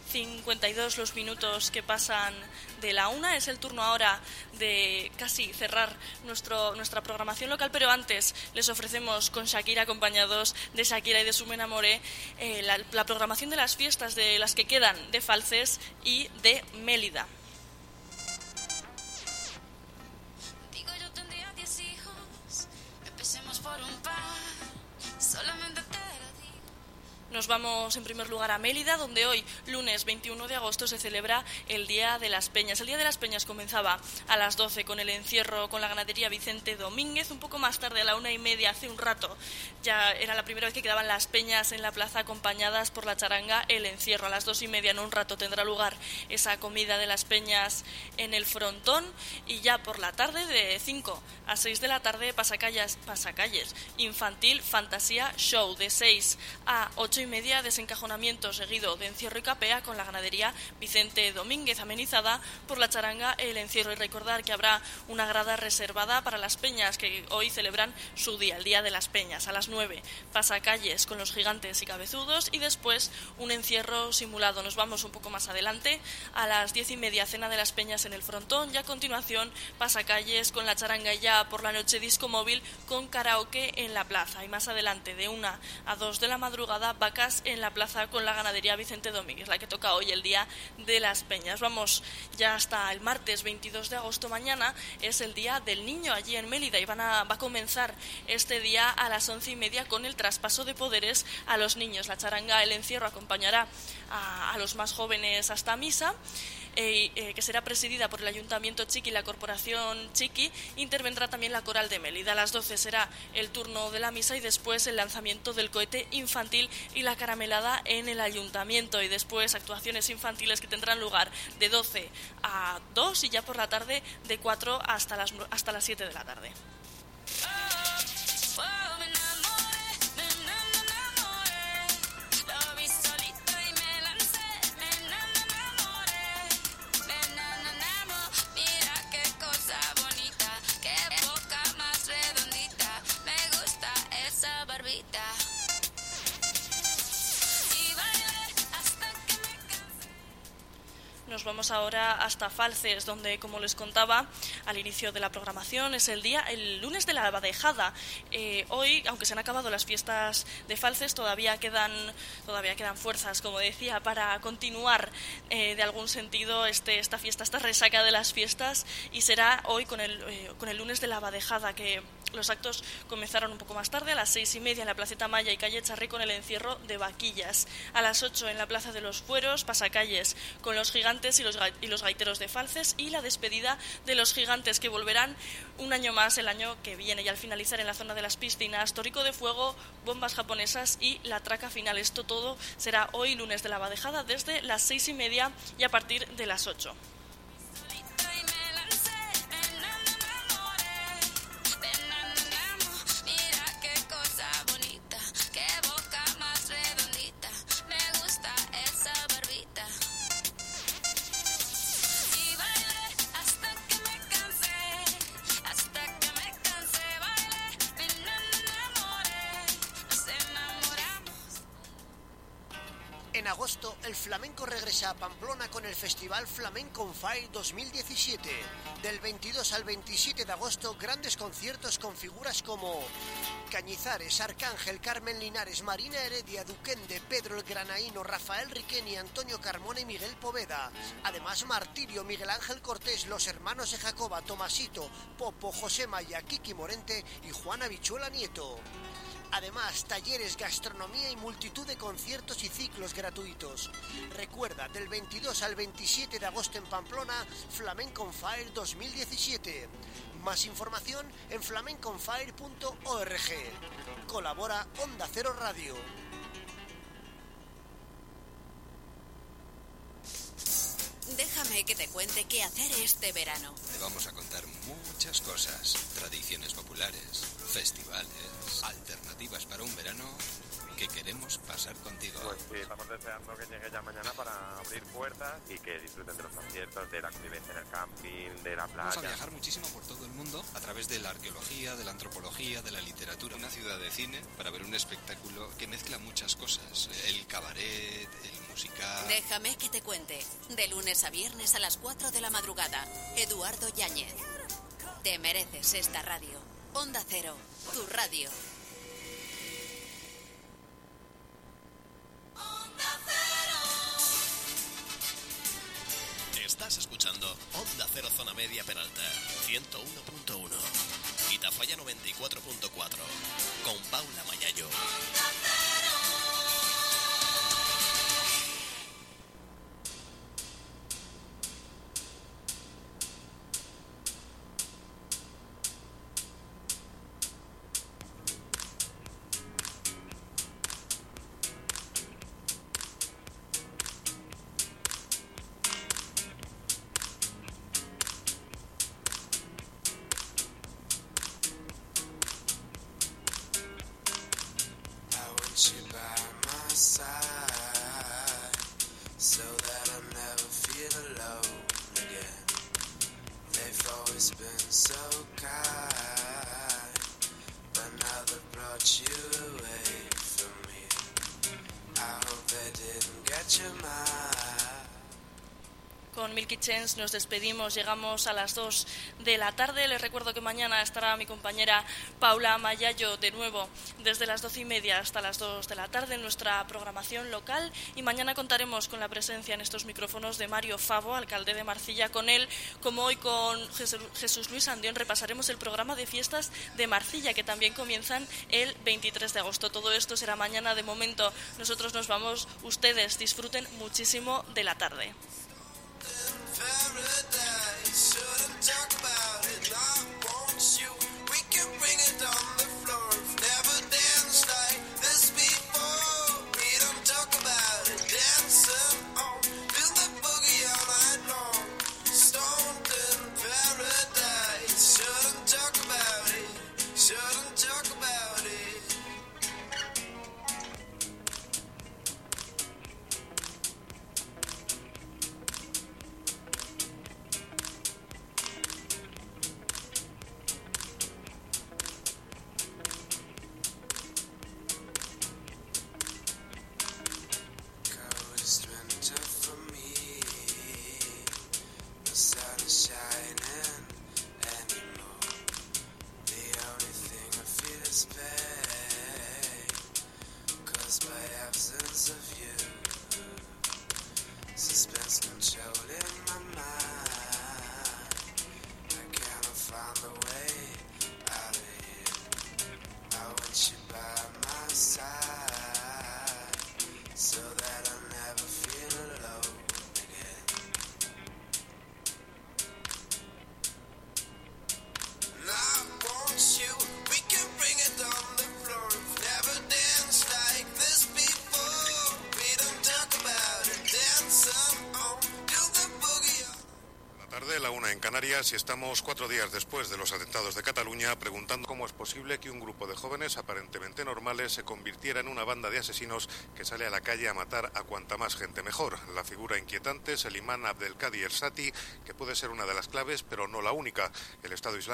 cincuenta y dos los minutos que pasan de la una. Es el turno ahora de casi cerrar nuestro, nuestra programación local, pero antes les ofrecemos con Shakira, acompañados de Shakira y de su Me Enamoré, eh, la, la programación de las fiestas de las que quedan de Falces y de Mélida. Digo, yo tendría diez hijos, empecemos por un par, solamente te lo digo. Nos vamos en primer lugar a Mélida, donde hoy, lunes veintiuno de agosto, se celebra el Día de las Peñas. El Día de las Peñas comenzaba a las doce con el encierro con la ganadería Vicente Domínguez. Un poco más tarde, a la una y media, hace un rato, ya era la primera vez que quedaban las peñas en la plaza acompañadas por la charanga El Encierro. A las dos y media, en un rato, tendrá lugar esa comida de las peñas en el frontón. Y ya por la tarde, de cinco a seis de la tarde, pasacalles, pasacalles infantil, fantasía, show. De seis a ocho y media, desencajonamiento seguido de encierro y capea con la ganadería Vicente Domínguez, amenizada por la charanga El Encierro. Y recordar que habrá una grada reservada para las peñas que hoy celebran su día, el Día de las Peñas. A las nueve, pasacalles con los gigantes y cabezudos, y después un encierro simulado. Nos vamos un poco más adelante, a las diez y media, cena de las peñas en el frontón, y a continuación pasacalles con la charanga, y ya por la noche disco móvil con karaoke en la plaza. Y más adelante, de una a dos de la madrugada, vacas en la plaza con la ganadería Vicente Domínguez, la que toca hoy, el Día de las Peñas. Vamos ya hasta el martes veintidós de agosto. Mañana es el Día del Niño allí en Mélida, y van a, va a comenzar este día a las once y media con el traspaso de poderes a los niños. La charanga El Encierro acompañará a, a los más jóvenes hasta misa, Eh, eh, que será presidida por el Ayuntamiento Chiqui y la Corporación Chiqui. Intervendrá también la Coral de Mélida. A las doce será el turno de la misa, y después el lanzamiento del cohete infantil y la caramelada en el Ayuntamiento, y después actuaciones infantiles que tendrán lugar de doce a dos, y ya por la tarde de cuatro hasta las, hasta las siete de la tarde. Nos vamos ahora hasta Falces, donde, como les contaba al inicio de la programación, es el día, el lunes de la Abadejada. Eh, hoy, aunque se han acabado las fiestas de Falces, todavía quedan, todavía quedan fuerzas, como decía, para continuar eh, de algún sentido este, esta fiesta, esta resaca de las fiestas, y será hoy con el, eh, con el lunes de la Abadejada, que los actos comenzaron un poco más tarde, a las seis y media en la Placeta Maya y calle Charri con el encierro de vaquillas. A las ocho en la Plaza de los Fueros, pasacalles con los gigantes y los, y los gaiteros de Falces, y la despedida de los gigantes, que volverán un año más el año que viene, y al finalizar en la zona de las piscinas, torico de fuego, bombas japonesas y la traca final. Esto todo será hoy, lunes de la Abadejada, desde las seis y media y a partir de las ocho. En agosto, el flamenco regresa a Pamplona con el Festival Flamenco on Fire dos mil diecisiete. Del veintidós al veintisiete de agosto, grandes conciertos con figuras como Cañizares, Arcángel, Carmen Linares, Marina Heredia, Duquende, Pedro el Granaíno, Rafael Riqueni, Antonio Carmona y Miguel Poveda. Además, Martirio, Miguel Ángel Cortés, los hermanos de Jacoba, Tomasito, Popo, José Maya, Kiki Morente y Juana Bichuela Nieto. Además, talleres, gastronomía y multitud de conciertos y ciclos gratuitos. Recuerda, del veintidós al veintisiete de agosto en Pamplona, Flamenco on Fire dos mil diecisiete. Más información en flamenco on fire punto org. Colabora Onda Cero Radio. Déjame que te cuente qué hacer este verano. Te vamos a contar muchas cosas. Tradiciones populares, festivales, alternativas para un verano que queremos pasar contigo. Pues sí, estamos deseando que llegue ya mañana para abrir puertas y que disfruten de los conciertos, de la convivencia en el camping, de la playa. Vamos a viajar muchísimo por todo el mundo a través de la arqueología, de la antropología, de la literatura. Una ciudad de cine para ver un espectáculo que mezcla muchas cosas. El cabaret, el musical... Déjame que te cuente. De lunes a viernes a las cuatro de la madrugada. Eduardo Yáñez. Te mereces esta radio. Onda Cero, tu radio. Estás escuchando Onda Cero Zona Media Peralta, ciento uno punto uno. Y Tafalla noventa y cuatro punto cuatro. Con Paula Mayayo. Con Milky Chance nos despedimos, llegamos a las dos de la tarde. Les recuerdo que mañana estará mi compañera Paula Mayayo de nuevo desde las doce y media hasta las dos de la tarde en nuestra programación local, y mañana contaremos con la presencia en estos micrófonos de Mario Favo, alcalde de Marcilla. Con él, como hoy con Jesús Luis Andión, repasaremos el programa de fiestas de Marcilla, que también comienzan el veintitrés de agosto. Todo esto será mañana. De momento nosotros nos vamos, ustedes disfruten muchísimo de la tarde. Paradise, shouldn't talk about it, I want you, we can bring it on the floor, never danced like this before, we don't talk about it, dancing on, do the boogie all night long, stoned in paradise, shouldn't talk about it, shouldn't talk about it. Y estamos cuatro días después de los atentados de Cataluña preguntando cómo es posible que un grupo de jóvenes aparentemente normales se convirtiera en una banda de asesinos que sale a la calle a matar a cuanta más gente mejor. La figura inquietante es el imán Abdelkadi El Sati, que puede ser una de las claves, pero no la única. El Estado Islámico